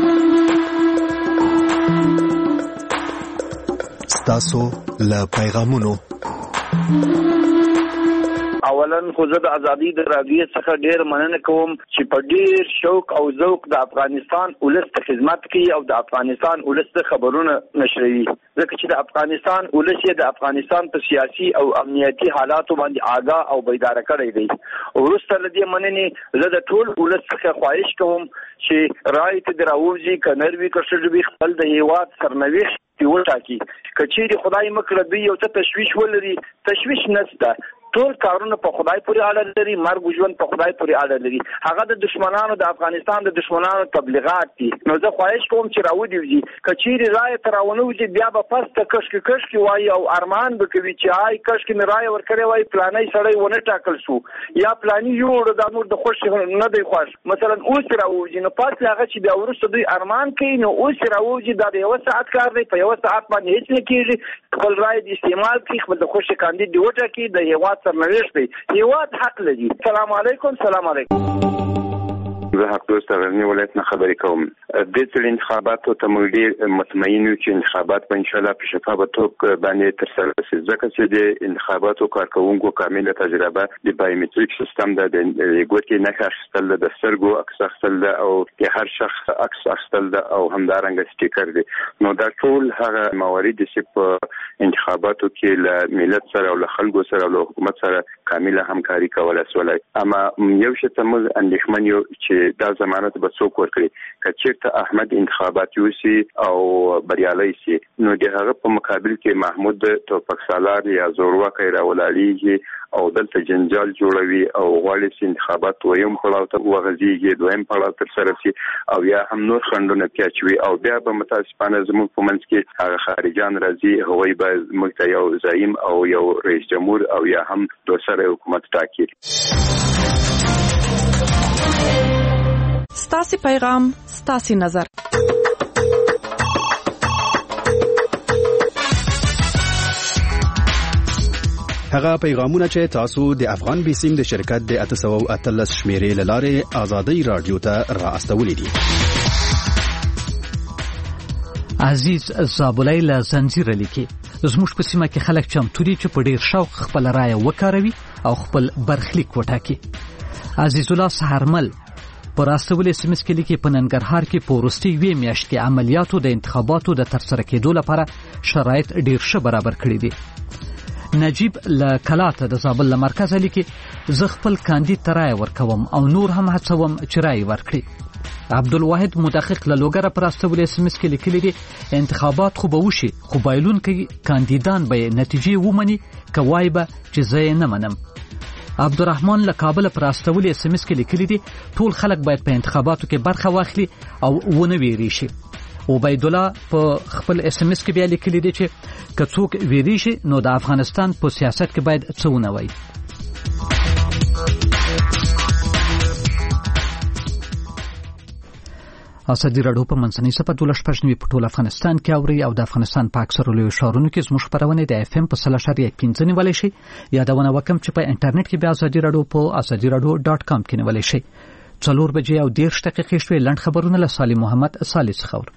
ستاسو له پیغامونو اولا خو زه د ازادي د راډیو څخه ډیر مننه کوم چې په ډیر شوق او ذوق د افغانستان ولس ته خدمت کوي او د افغانستان ولس ته خبرونه نشروي، ځکه چې د افغانستان ولس یې د افغانستان په سیاسي او امنیتي حالاتو باندې آگاه او بیدار کړی دی. وروسته له دې مننې زه د ټول ولس څخه خواهش کوم چې رای ته دراوځي کنروي کښړوي خپل د هیواد سرنوشت وټاکي. کچېری خدای مکړه دوی یو څه تشویش ولري، تشویش نشته. ټول کارونه په خدای پورې اړه لري، مرګ ژوند په خدای پورې اړه لري. هغه د دشمنانو د افغانستان د دشمنانو تبلیغات دي. نو زه خواهش کوم چې راودیږي کچېری رای ته راونوځي بیا به پسته کشکي وایي او ارمان به کوي چې آی کشکې مې رای ورکړی وای پلاني سړی ونه ټاکل شو یا پلاني یوړ د نور د خوښ نه دی خوښ مثلا اوس راوځي. نو پاتې هغه چې بیا ورسته دوی ارمان کوي نو اوس راوځي دا د یو ساعت کار دی، په یو ساعت باندې هیڅ نه کیږي. خپل رای د استعمال کوي، خپل د خوښ کاندید دی وټاکي، د هیواد سرنوشت دی، هیواد حق لري. سلام علیکم. سلام علیکم. زه حق دوست غزنی ولایت نه خبرې کوم. د ټول انتخاباتو ته موږ ډېر مطمئن یو چې انتخابات به ان شاء الله په شفافه توګه باندې ترسره شي، ځکه چې د انتخاباتو کارکوونکو کامله تجربه د بایومټریک سیستم د ګوتې نښه اخیستل د سترګو عکس اخیستل او د هر شخص عکس اخیستل او همدارنګه سټیکر دی. نو دا ټول هغه موارد چې په انتخاباتو کې له ملت سره او له خلکو سره او له حکومت سره کامله همکاري کولای سولای. اما یو شی ته موږ اندېښمن یو چې دا ضمانت به څوک ورکړي که چېرته احمد انتخابات یوسي او بریالی سي نو د هغه په مقابل کې محمود توپک سالار یا زورواکۍ راولاړېږي او دلته جنجال جوړوي او غواړي چې انتخابات دویم پړاو ته وغځېږي، دویم پړاو ترسره شي او یا هم نور خنډونه پیاچوي او بیا به متاسفانه زموږ په منځ کې هغه خارجان راځي، هغوی به موږ ته یو زعیم او یو رئیس جمهور او یا هم دوسری حکومت ټاکي. ستاسي پیغام، ستاسي نظر. هغه پیغامونه چې تاسو د افغان بیسیم د شرکت د 813 شمیرې لاره آزادۍ رادیو ته را استولې دي. عزیز زابلای له زنجیر لیکي زموږ په سیمه کې خلک چمتو دي چې په ډیر شوق خپل رائے وکاروي او خپل برخلیک وټاکي. عزیز الله سهارمل پر استول اسمس کې لیکي په ننګرهار کې په وروستي وی میاشت کې عملیاتو د انتخاباتو د ترسره کېدو لپاره شرایط ډیر ښه برابر کړي دي. نجیب له کلاته د زابل مرکز لیکي زه خپل کاندید ته رائے ورکوم او نور هم هڅوم چې رائے ورکړي. عبدالواحد مدقق له لوګره پر استول اس ام اس کې لیکلي دي انتخابات خو به وشي خو بایلونکي کاندیدان به نتیجې ومني کوای به چې زه نه منم. عبدالرحمن له کابل پر استول اس ام اس کې لیکلي دي ټول خلک باید په انتخاباتو کې برخه واخلي او ونه ویری شي. عبید الله په خپل اس ام اس کې بیا لیکلي دي چې که څوک ویری شي نو د افغانستان په سیاست کې باید څه ونه وایي. ازادي راډیو په منځنۍ صفحه 12 په ټول افغانستان کې اوري او د افغانستان په اکثرو لویو ښارونو کې زموږ خبرونه د اف ام په 3.15 نیولای شي. یادونه وکم چې په انټرنیټ کې بیا ازادي راډیو په azadiradio.com کې نیولای شي. 4 بجې او 10 دقیقې شوي لنډ خبرونه له صالح محمد صالح څخه.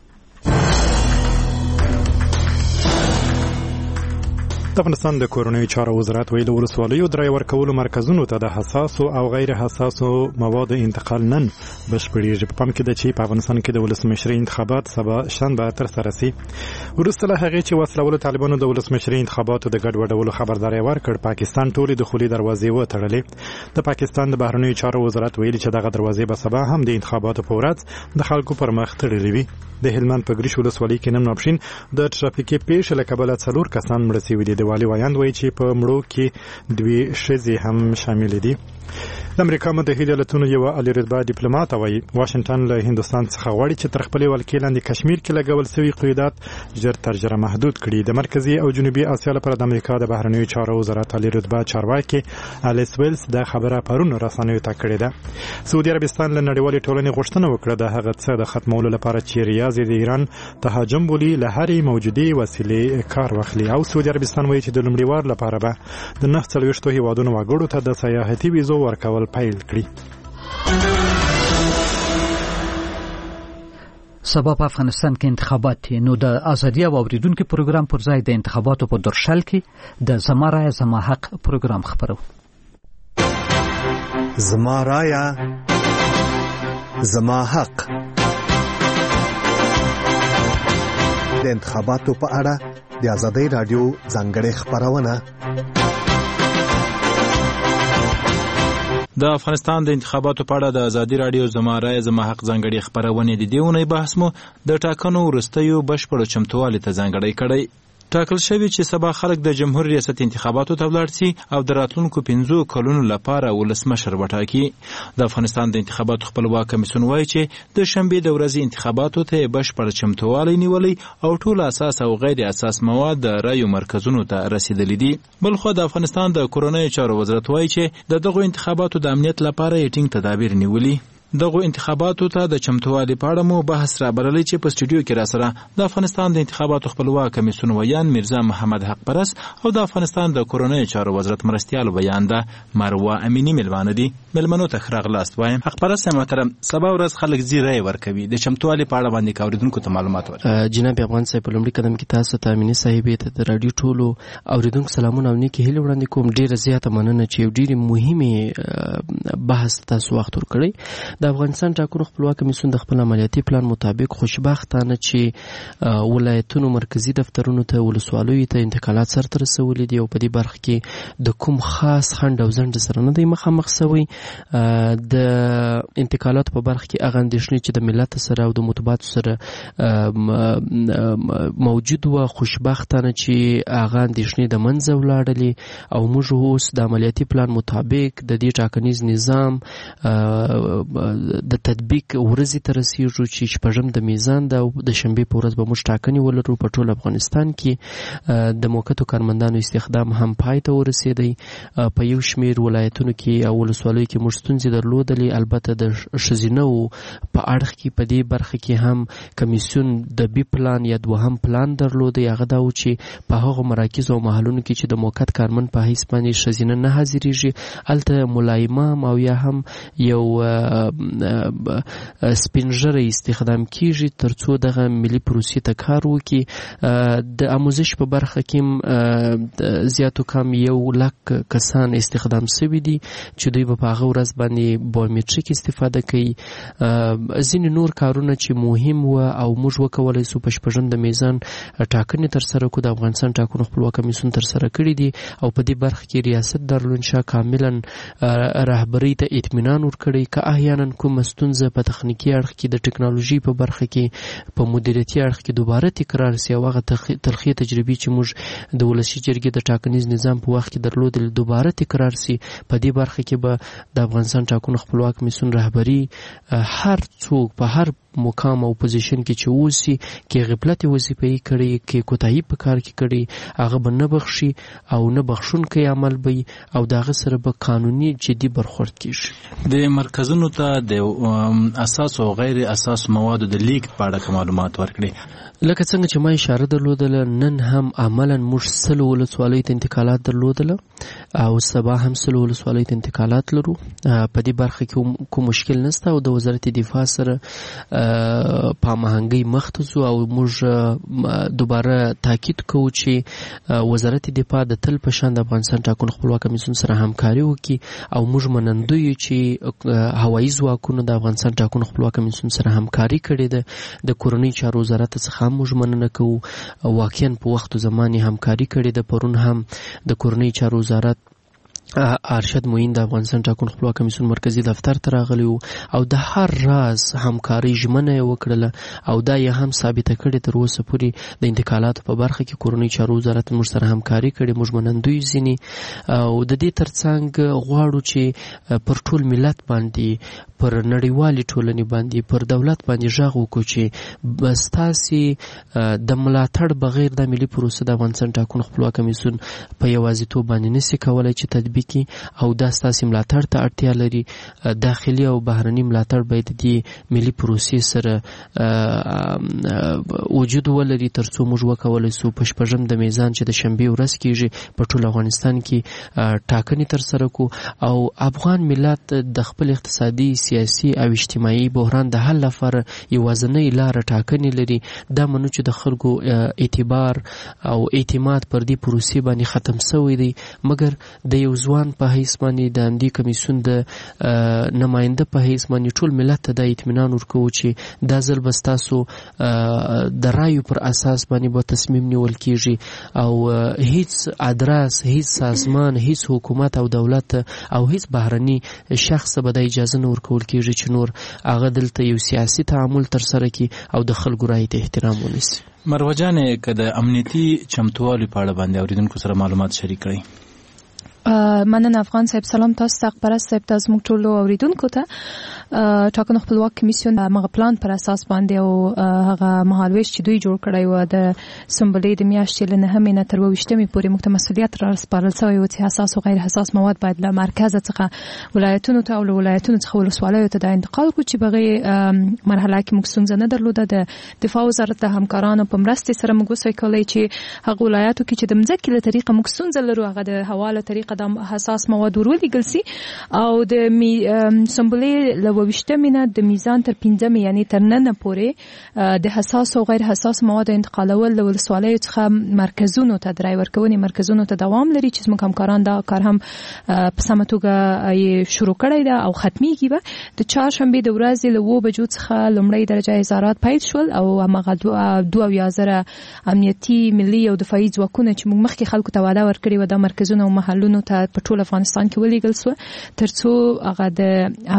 د افغانستان د کورنیو چارو وزارت ویلي ولسوالیو درای ورکولو مرکزونو ته د حساسو او غیر حساسو موادو انتقال نن بشپړیږي. په پام کې ده چې په افغانستان کې د ولسمشرۍ انتخابات سبا شنبه ترسره شي. وروسته له هغې چې وسلوالو طالبانو د ولسمشرۍ انتخاباتو د ګډوډولو خبرداری ورکړ، پاکستان ټولې دخولي دروازې وتړلې. د پاکستان د بهرنیو چارو وزارت ویلي چې دغه دروازې به سبا هم د انتخاباتو په ورځ د خلکو پر مخ تړلې وي. د هلمند په ګریش ولسوالۍ کې نن ماپښین د ټرافیکي پیښې له کبله 4 کسان مړه شوي دي. د والي وایاند وایي چې په مړو کې 2 ښځې هم شامل دي. د امریکا متحده ایالاتونو یو عالی رتبه ډیپلوماټ وایي واشنگټن له هندستان څخه غواړي چې تر خپلې ولکې لاندې کشمیر کې لګول شوي قیودات ژر تر ژره محدود کړي. د مرکزي او جنوبي اسیا لپاره د امریکا د بهرنیو چارو وزارت عالی رتبه چارواکي الیس ویلز د خبره پرون رسنیو ته کړې ده. سعودي عربستان له نړیوالې ټولنې غوښتنه وکړه د هغه څه د ختمولو لپاره چې ریاض د ایران تهاجم بولي له هرې موجودې وسیلې کار واخلي. او سعودي عربستان وایي چې د لومړي وار لپاره به د 49 هیوادونو وګړو ته د سیاحتي ویزو ورکول پیل کړي. سبا په افغانستان کې انتخابات دي، نو د ازادي او اوریدونکو پروګرام پر ځای د انتخاباتو په درشل کې د زما رایه زما حق پروګرام خبرو. زما رایه زما حق د انتخاباتو په اړه د ازادي رادیو ځانګړې خبرونه. د افغانستان د انتخاباتو په اړه د ازادي رادیو زما رایه زما حق ځانګړې خبرونه د دیونی بحث مو د ټاکنو وروستیو بشپړو چمتووالي ته ځانګړی کړی. ټاکل شوی چې سبا خلک د جمهور ریاست انتخاباتو ته ولاړ شي او د راتلونکو 15 کلونو لپاره ولسمشر وټاکي. د افغانستان د انتخاباتو خپلواک کمیسیون وایي چې د شنبې د ورځې انتخاباتو ته بشپړ چمتووالی نیولی او ټول اساس او غیر اساس مواد د رایو مرکزونو ته رسیدلي دي. بلخو د افغانستان د کورنیو چارو وزارت وایي چې دغه انتخاباتو د امنیت لپاره ټینګ تدابیر نیولي. دغه انتخاباتو ته د چمتووالي په اړه مو بحث را بللی چې په سټوډیو کې را سره د افغانستان د انتخاباتو خپلواک کمیسیون ویان میرزا محمد حق پرس او د افغانستان د کورنیو چارو وزارت مرستیال ویان ده مروه امینی ملمانه دي. ملمنو ته خراغلاست وایم. حق پرس محترم، سبا ورځ خلک زیری ورکوي، د چمتووالي په اړه باندې اوریدونکو ته معلومات ورکړي. جناب افغان صاحب، په لومړي قدم کې تاسو ته امینی صاحب ته د رادیو ټولو اوریدونکو سلامونه او نیکی هیله وړاندې کوم. ډیره زیاته مننه چې ډیره مهمه بحث تاسو وخت ورکړی. د افغانستان ټاکنو خپلواک کمیسیون د خپل عملیاتي پلان مطابق خوشبختانه چې ولایتونو مرکزی دفترونو ته ولسوالیو ته انتقالات سرته رسولي دي او په دې برخه کې د کوم خاص خنډ او ځنډ سره نه دی مخامخ شوی. د انتقالات په برخه کې هغه اندېښنې چې د ملت سره او د مطبوعاتو سره موجود و، خوشبختانه چې هغه اندېښنې د منځه ولاړلې او موږ اوس د عملیاتي پلان مطابق د دې ټاکنیز نظام د تطبیق ورځې ته رسیږو چې شپږم د میزان ده او د شنبې په ورځ به موږ ټاکنې ولرو. په ټول افغانستان کې د موقتو کارمندانو استخدام هم پای ته ورسېدی. په یو شمېر ولایتونو کې او ولسوالیو کې موږ ستونزې درلودلې. البته د ښځینهو په اړخ کې په دې برخه کې هم کمیسیون د بي پلان یا دوهم پلان درلودی. هغه دا و چې په هغو مراکزو او محلونو کې چې د موقت کارمند په حیث باندې ښځینه نه حاضرېږي، هلته ملایمام او یا هم یو سپینژره استخدام کیږي ترڅو دغه ملي پروسې ته کار وکړي. د آموزش په برخه کې زیاتو کم 100,000 کسان استخدام شوي دي چې دوی به په هغه ورځ باندې بایومټریک استفاده کوي. ځینې نور کارونه چې مهم و او موږ وکولی سو په شپږم د میزان ټاکنې ترسره کړو، د افغانستان ټاکنو خپلواک کمیسیون ترسره کړي دي او په دې برخه کې ریاست دارالانشا کاملا رهبرۍ ته اطمینان ورکړی. که احیانا فعلا کوم ستونزه په تخنیکی اړخ کې د ټکنالوژي په برخه کې په مدیریتي اړخ کې دوباره تکرار سي او هغه تلخی تجربې چې موږ د ولسی جرګې د ټاکنیز نظام په وخت کې درلودل دوباره تکرار سي. په دې برخه کې به د افغانستان ټاکنو خپلواک کمیسیون رهبری هر څوک په هر مقام او پوزیشن کې چې اوسي کې غفلت وظیفه کړي کې کوتاهی په کار کې کړي هغه به نه بخشي او نه بخښونکی عمل به او دغه سره به قانوني جدي برخورد کیږي. د مرکزونو ته د اساس او غیر اساس موادو د لیک په اړه معلومات ورکړي. لکه څنګه چې ما اشاره درلودله نن هم عملا موږ 100 ولسوالیو ته انتقالات درلودله او سبا هم 100 ولسوالیو ته انتقالات لرو. په دې برخه کې کوم مشکل نشته او د وزارت دفاع سره په مهنګي مختزو او موږ دوباره تاکید کوو چې وزارت دفاع د تل په شان د افغانستان ټاکنو خپلواک کمیسیون سره همکاري وکړي او موږ منندوی یو چې هوایي ځواکونو د افغانستان ټاکنو خپلواک کمیسیون سره همکاري کړې ده. د کورنۍ چارو وزارت څخه موږ مننه کوو واقعا په وخت او زمان همکاري کړې ده. پرون هم د کورنۍ چارو وزارت ارشد معین د افغانستان ټاکنو خپلواک کمیسیون مرکزی دفتر ته راغلی او د هر راز همکاري ژمنه وکړله او دا یې هم ثابته کړې تر اوسه پورې د انتقالاتو په برخه کې کورنۍ چارو وزارت موږ سره همکاري کړې. موږ منندوی ځینی او د دې ترڅنګ غواړو چې پر ټول ملت باندې پر نړیوالې ټولنې باندې پر دولت باندې ژغ وکړو چې بستاسي د ملاتړ بغیر د ملي پروسه د افغانستان ټاکنو خپلواک کمیسیون په یوازیتوب باندې نشي کولای چې تطبیق کړي او دا ستاسي ملاتړ ته اړتیا لري. داخلي او بهرني ملاتړ باید د ملي پروسې سره وجود ولري ترڅو موږ وکولای سو په شپږم د میزان چې د شنبه ورځ کېږي په ټول افغانستان کې ټاکنې تر سره کو او افغان ملت د خپل اقتصادي سیاسي او اجتماعي بحران د حل لپاره یوازینۍ لار ټاکنې لري. دا منو چې د خلکو اعتبار او اعتماد پر دې پروسې باندې ختم شوی دی مګر د یو ځوان په حیث باندې د امنیتي کمیسیون د نماینده په حیث باندې ټول ملت ته د اطمینان ورکوو چې دا ځل به ستاسو د رایو پر اساس باندې به تصمیم نیول کیږي او هیڅ ادرس هیڅ سازمان هیڅ حکومت او دولت او هیڅ بهرني شخص به د اجازه نه ورکول کیږي چې نور هغه دلته یو سیاسي تعامل تر سره کی او د خلکو رای ته احترام ونیسي. مروه جانې که د امنیتي چمتووالي په اړه باندې اوریدونکو سره معلومات شریک کړئ. مننه افغان صاحب. سلام تاسو ته پرست صاحب تاسو موږ ټول اوریدونکو ته ټاکنو خپلواک کمیسیون هغه پلان پر اساس باندې او هغه مهالويش چې دوی جوړ کړی و د سمبلې د میاشتې له 9 نه تر 28 پورې موږ ته مسؤلیت را سپارل شوی و چې حساس او غیر حساس مواد باید له مرکز څخه ولایتونو ته او ولایتونو څخه ولسوالیو ته د انتقال کو چې بغیر مرحله کې موږ څنګه نه درلوده. د دفاع وزارت د همکارانو په مرسته سره موږ وسوي کولای چې هغه ولایتو کې چې د مځکې له طریقه موږ څنګه لرو هغه د حواله طریقه د حساس مواد ورولېږل سي او د سمبلې له 28 نه د میزان تر 15 یعنی تر 9 پورې د حساس او غیر حساس مواد انتقالول له ولسوالیو څخه مرکزونو ته درای ورکونې مرکزونو ته دوام لري چې موږ همکاران دا کار هم په سمه توګه شروع کړی دا او ختميږي. به د چهارشنبه د ورځې له 2 بجو څخه لومړی درجه اظهارات پیل شول او هغه 2000 امنیتي ملي او دفاعي ځواکونه چې موږ مخکې خلکو ته وعده ورکړې و د مرکزونو او محلونو ته په ټول افغانستان کې ولېږل شو ترڅو هغه د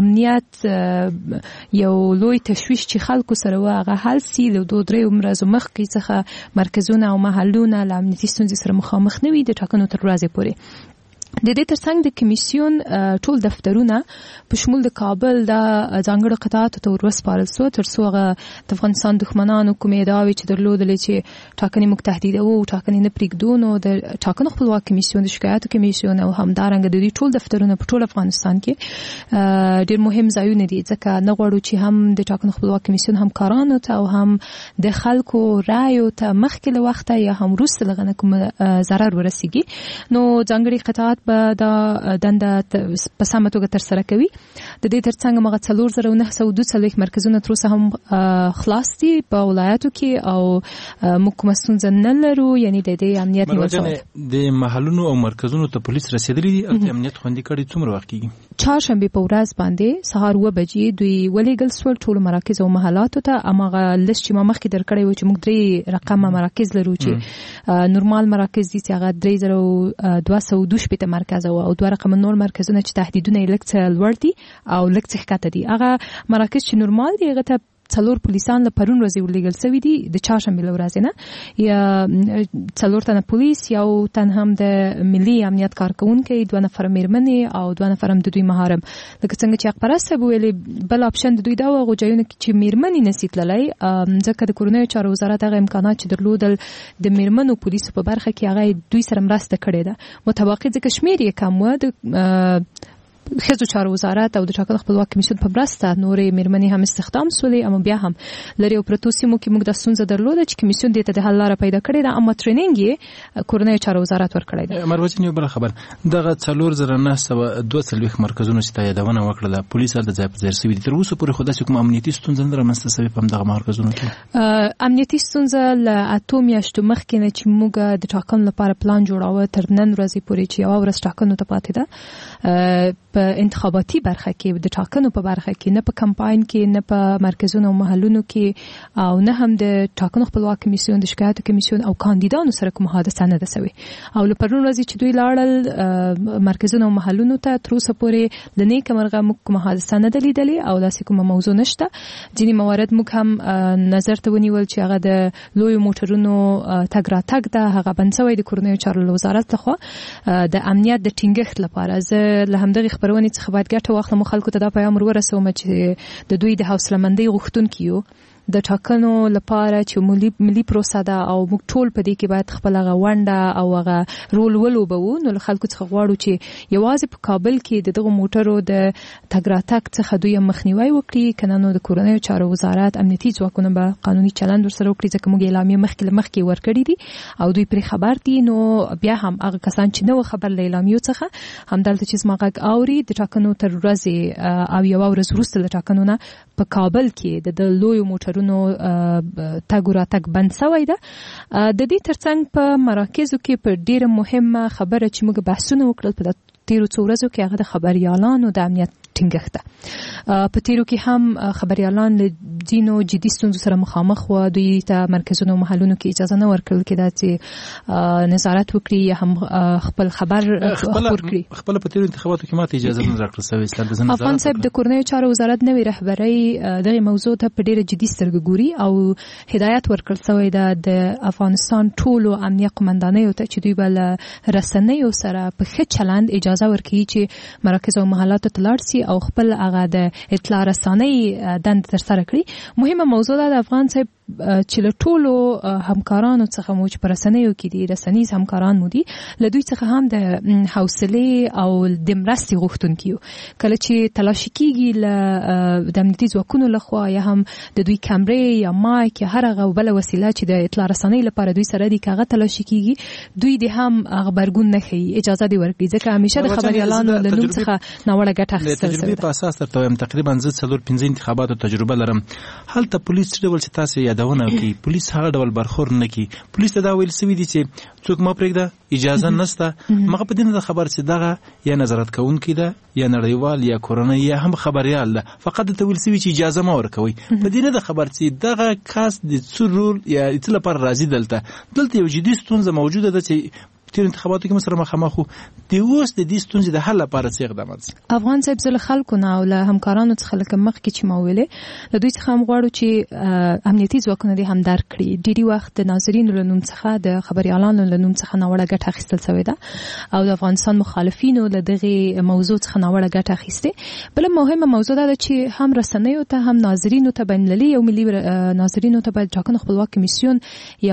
امنیت یو لوی تشویش چې خلکو سره و هغه حل سي. له 2-3 ورځې مخکې څخه مرکزونه او محلونه له امنیتي ستونزې سره مخامخ نه وي د ټاکنو تر ورځې پورې. د دې ترڅنګ د کمیسیون ټول دفترونه په شمول د کابل د ځانګړو قطاعاتو ته ورسپارل شو ترڅو هغه د افغانستان دښمنانو کومې ادعاوې چې درلودلې چې ټاکنې موږ تهدیدوو او ټاکنې نه پرېږدو نو د ټاکنو خپلواک کمیسیون د شکایاتو کمیسیون او همدارنګه د دې ټول دفترونه په ټول افغانستان کې ډېر مهم ځایونه دي ځکه نه غواړو چې هم د ټاکنو خپلواک کمیسیون همکارانو ته او هم د خلکو رایو ته مخکې له وخته یا هم وروسته له هغه کوم ضرر ورسیږي. نو ځانګړي قطاعات به دا دنده په سمه توګه تر سره کوي. د دې ترڅنګ مغه 4942 مرکزونه تر اوسه هم خلاص دي په ولایتو کې او موږ کوم ستونزه نه لرو یعنی د دې امنیت نیول شوی. د محلونو او مرکزونو ته پولیس رسیدلی دي او امنیت خوندي کړي څومره وخت کېږي؟ چهارشنبه په ورځ باندې سهار 2 بجې دوی ولېږل شول ټول مراکز او محلاتو ته. امغه لست چې ما مخکې درکړی و چې موږ 3 رقم مراکز لرو چې نورمال مراکز دي چې هغه 3212 مرکز او 2 رقم نور مرکزونه چې تهدیدونه یې لږ څه لوړ دي او لږ څه ښکته دي. هغه مراکز چې نورمال دي هغه ته 4 پولیسان له پرون ورځې ورلېږل سوي دي د چهارشنبې له ورځې نه، یا 4 تنه پولیس، یو تن هم د ملي امنیت کارکونکي، 2 نفر میرمنې او 2 نفر هم د دوی محارم. لکه څنګه چې خبره سه ویلې بل اپشن د دوی دا و غوجایونه چې میرمنې نسی تللی، ځکه د کورنیو چارو وزارت هغه امکانات چې درلودل د میرمنو پولیسو په برخه کې هغه دوی سره مرسته کړې ده. متوقع ځکه شمیر یې کم و د ښځو چارو وزارت او د ټاکنو خپلواک کمیسیون په مرسته نورې میرمنې هم استخدام سولې، اما بیا هم لري او پرتو سیمو کې موږ د ستونزه درلوده چې کمیسیون دې ته د حل لاره پیدا کړې ده، اما ټریننګ یې کورنیو چارو وزارت ورکړی دی. مروه یو بل خبر دغه 4942 مرکزونه چې یادونه وکړه پولیس د ځای په ځای سوي دي، تر اوسه پورې خو داسې کوم امنیتي ستونزه نه رامنځته شوې په دغه مرکزونو کې. امنیتي ستونزه له 8 میاشتو مخکې نه چې موږ د ټاکنو لپاره پلان جوړاوه تر نن ورځې پورې چې یو ورځ ټاکنو ته پاتې ده، په انتخاباتي برخه کې د ټاکنو په برخه کې نه په کمپاین کې نه په مرکزونو او محلونو کې او نه هم د ټاکنو خپلواک کمیسیون د شکایتو کمیسیون او کاندیدانو سره کوم حادثه نه ده سوي. او له پرون ورځې چې دوی لاړل مرکزونو او محلونو ته تر اوسه پورې د نیکه مرغه موږ کوم حادثه نه ده لیدلې او داسې کومه موضوع نشته. ځینې موارد موږ هم نظر ته ونیول چې هغه د لویو موټرونو تګ راتګ ده، هغه بند شوی د کورنیو چارو وزارت لخوا د امنیت د ټینګښت لپاره. زه له همدغه خبرونې څخه باید ګټه واخلم، خلکو ته دا پیغام ورسوم چې د دوی د حوصله مندۍ غوښتونکي یو د ټاکنو لپاره چې ملي پروسه ده او موږ ټول په دې کې باید خپل هغه ونډه او هغه رول ولوبو. نو له خلکو څخه غواړو چې یوازې په کابل کې دغه موټرو د تګ راتګ څخه دوی مخنیوي وکړي، کنه نو د کورنیو چارو وزارت امنیتي ځواکونه به قانوني چلند ورسره وکړي، ځکه موږ اعلامیه مخکې ورکړې دي او دوی پرې خبر دي. نو بیا هم هغه کسان چې نو خبر له اعلامیو څخه همدلته چې زما غږ اوري د ټاکنو تر ورځې او یو ورځ وروسته د ټاکنو نه په کابل کې د لویو موټرونو تګ راتګ بند شوی ده. د دې ترڅنګ په مراکزو کې په ډیره مهمه خبره چې موږ بحثونه وکړل په تیرو څو ورځو کې هغه د خبريالانو د امنیت ټینګښت ده. په تیرو کې هم خبريالان له ځینو جدي ستونزو سره مخامخ و، دوی ته مرکزونو او محلونو کې اجازه نه ورکړل کېده چې نظارت وکړي یا هم خپل خبر خپور کړي. خپل په تیرو انتخاباتو کې ماته اجازه نه راکړل شوې. افغان صاحب د کورنیو چارو وزارت نوې رهبرۍ دغه موضوع ته په ډیره جدي سترګې ګوري او هدایت ورکړل شوی ده د افغانستان ټولو امنیت قومندانیو ته چې دوی بل رسنیو سره په ښه چلند اجازه ورکړي چې مراکز او محلات ته لاړ شي او خپل هغه د اطلاع رسانۍ دند ترسره کړي. مهمه موضوع ده د افغان صاحب چې له ټولو همکارانو څخه مو چې پر رسنیو کې دي رسنیز همکاران مو دي له دوی څخه هم د حوصله او د مرستې غوښتونکي کله چې تلاشي کیږي له د امنیتي ځواکونو لخوا یا هم د دوی کیمرې یا مایک یا هر هغه بل وسیله چې د اطلاع رسانۍ لپاره دوی سره دي کاغه تلاشي کیږي دوی د هم خبرګون نه خي اجازه دی ورکړي ځکه همیشه د خبريالانو له نوم څخه ناوړه ګټه اخیستل شوی. تجربه په اساس درته وایم تقریبا زه 4-5 انتخاباتو تجربه لرم. هلته پولیس ډول چې تاسو یادونه کوي پولیس هغه ډول برخور نه کوي. پولیس ته دا ویل سوي دي چې څوک ما پرېږده اجازه نشته. مګر په دې نه خبر چې دغه یا نظارت کوونکی ده یا نړیوال یا کورنۍ یا هم خبريال ده فقط ته ویل سوي چې اجازه ما ورکوي. په دې نه خبر چې دغه کاس د څورول یا اطلاع پر راځي دلته یو جدي ستونزه موجوده ده چې تیر انتخاباتو کې مسره مخامخو دی اوس د دې ستونزې د حل لپاره څه اقدامات دي. افغان صاحب زله خلکو نه او له همکارانو څخه لکه مخکې چې ما ویلې له دوی څخه هم غواړو چې امنیتي ځواکونه دې هم درک کړي. ډېری وخت د ناظرینو له نوم څخه د خبريالانو له نوم څخه ناوړه ګټه اخیستل شوې ده او د افغانستان مخالفینو له دغه موضوع څخه ناوړه ګټه اخیسته. بل مهمه موضوع ده چې هم رسنیو ته هم ناظرینو ته بین‌المللي او ملي ناظرینو ته باید ټاکنو خپلواک کمیسیون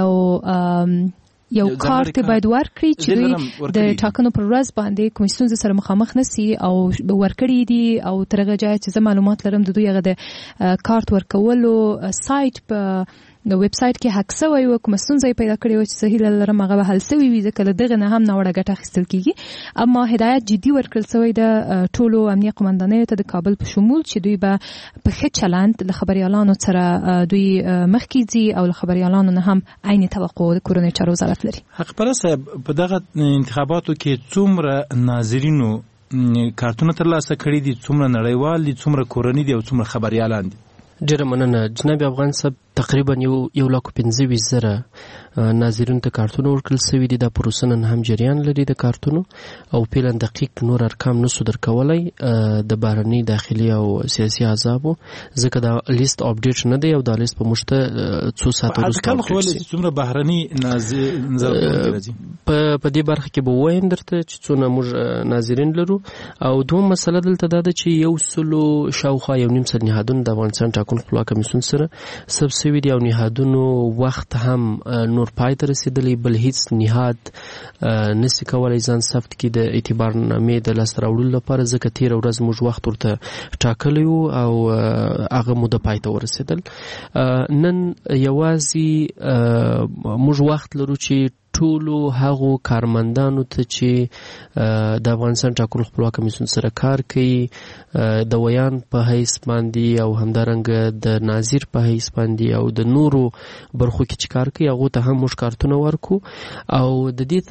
یو کارت باید ورکړي چې دوی د ټاکنو پر ورځ باندې کوم ستونزې سره مخامخ نشي او ورکړي دي او ترغه ځای چې زما معلومات لرم د دوی هغه د کارت ورکولو سایت په د ویب سایت کې هک سوی و کوم ستونزې پیدا کړې و چې صحیح لرم هغه حل سوی وي ځکه دغه نه هم ناوړه ګټه اخیستل کیږي. اما هدایت جدي ورکړل سوی د ټولو امنیت قومندانیو ته د کابل په شمول چې دوی به په ښه چلند له خبريالانو سره دوی مخکې ځي او له خبريالانو نه هم عین توقع د کورنۍ چارو وزارت لري. حق صاحب په دغه انتخاباتو کې څومره ناظرینو کارتونه ترلاسه کړي دي څومره نړیوال دي څومره کورنۍ دي او څومره خبريالان دي؟ ډیره مننه جناب افغان صاحب. تقریبا 1,25,000 ناظرینو ته کارتونه ورکړل شوي دي. دا پروسه نن هم جریان لري د کارتونو او فعلا دقیق نور ارقام نسو درکولی د بهرني داخلي او سیاسي احزابو ځکه دا لیست اپډیټ نه دی او دا لیست په مشته څو ساعت وروسته اپډیټ شي. څومره بهرني ناظرین راځي په دې برخه کې به وایم درته چې څونه موږ ناظرین لرو. او دوم مسله دلته دا ده چې 100 شاوخوا 1.5 نهادونه د افغانستان ټاکنو خپلواک کمیسیون سره سب سوي دي او نهادونو وخت هم نور پای ته رسیدلی، بل هیڅ نهاد نسی کولی ځان ثبت کړي د اعتبارنامې د لاسته راوړلو لپاره ځکه تېره ورځ موږ وخت ورته ټاکلی و او هغه موده پای ته ورسېدل. نن یوازې موږ وخت لرو چې ټولو هغو کارمندانو ته چې د افغانستان ټاکنو خپلواک کمیسیون سره کار کوي د ویان په حیث باندې او همدارنګه د ناظر په حیث باندې او د نورو برخو کې چې کار کوي هغو ته هم موږ کارتونه ورکو. او د دې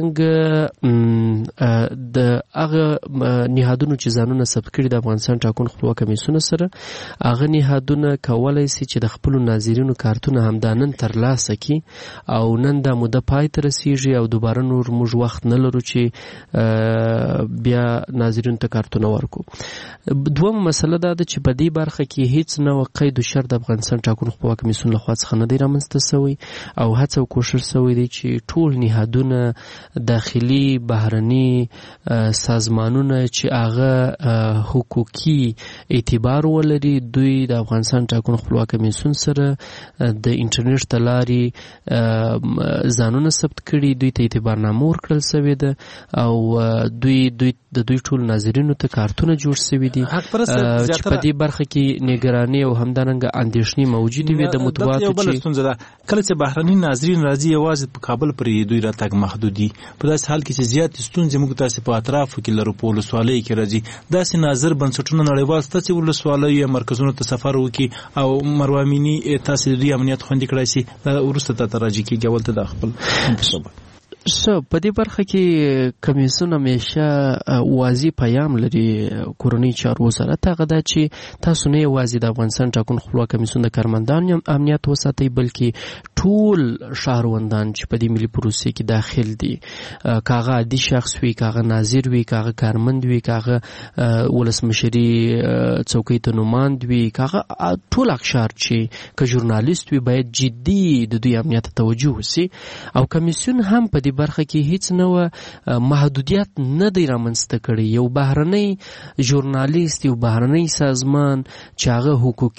ترڅنګ د هغه نهادونو چې ځانونه ثبت کړي د افغانستان ټاکنو خپلواک کمیسیون سره هغه نهادونه کولی سي چې د خپلو ناظرینو کارتونه همدا نن ترلاسه کړي او نن دا موده پای ته رسیږي او دوباره نور موږ وخت نه لرو چې بیا ناظرینو ته کارتونه ورکو. دوم مسله دا ده چې په دې برخه کې هیڅ نوع قید و شرط د افغانستان ټاکنو خپلواک کمیسیون لخوا څخه نه دی رامنځته سوی او هڅه او کوشش سوی دی چې ټول نهادونه داخلي بهرني سازمانونه چې هغه حقوقي اعتبار ولري دوی د افغانستان ټاکنو خپلواک کمیسیون سره د انټرنیټ ته لارې ځانونه ثبت کړي، دوی ته اعتبارنامه ورکړل سوې ده او دوی ټول ناظرینو ته کارتونه جوړ سوي دي چې په دې برخه کې نگراني او همدارنګه اندېښنې موجودې وي د مطبوعاتو. چې کله چې بهرني ناظرین راځي یوازې په کابل پرې دوی راتګ محدود دي، په داسې حال کې چې زیات ستونزې موږ تاسې په اطرافو کې لرو، په ولسوالیو کې راځي، داسې ناظر بنسټونه نړیوال شته چې ولسوالیو یا مرکزونو ته سفر وکړي او مروه امیني تاسې د دوی امنیت خوندي کړی سي، دا وروسته ته راجع کېږي اول ته د خپل په دې برخه کې کمیسیون همیشه واضح پیام لري کورنۍ چارو سره هغه دا چې تاسو نه یوازې د افغانستان ټاکنو خپلواک کمیسیون د کارمندانو امنیت وساتئ بلکې ټول شهروندان چې په دې ملي پروسې کې داخل دي کاغه عادي شخص وي کاغه ناظر وي کاغه کارمند وي کاغه ولسمشري څوکۍ ته نوماند وي کاغه ټول اقشار چې که ژورنالیست وي باید جدي د دوی امنیت توجه وشي او کمیسیون هم په برخه کې هیڅ نوع محدودیت نه دی رامنځته کړی. یو بهرنی ژورنالیست یو بهرنی سازمان چې هغه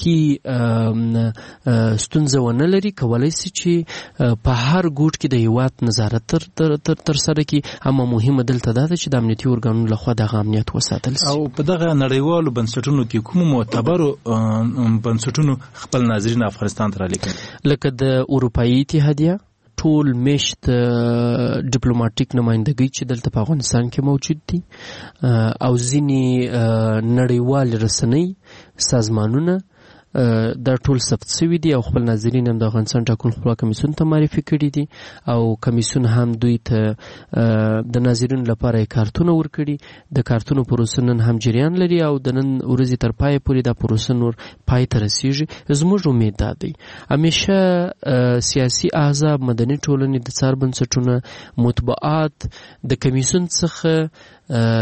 حقوقي ستونزه ونه لري کولی سي چې په هر ګوټ کې د هیواد نظارت تر سره کړي. اما مهمه دلته دا ده چې د امنیتي ارګانونو لخوا دغه امنیت وساتل سي. او په دغه نړیوالو بنسټونو کې کوم معتبرو بنسټونو خپل ناظرین افغانستان ته رالیږي لکه د اروپایي اتحادیه ټول میشت ډیپلوماټیک نمائندګۍ چې دلته په افغانستان کې موجود دي او ځینې نړیوال رسنۍ سازمانونه دا ټول ثبت شوي دي او خپل ناظرین هم د افغانستان ټاکنو خپلواک کمیسیون ته معرفي کړي دي او کمیسیون هم دوی ته د ناظرینو لپاره کارتونه ورکړي. د کارتونو پروسه نن هم جریان لري او د نن ورځې تر پایه پورې دا پروسه نور پای ته رسیږي. زموږ امید دا دی همیشه سیاسي احزاب، مدني ټولنې، د څار بنسټونه، مطبوعات د کمیسیون څخه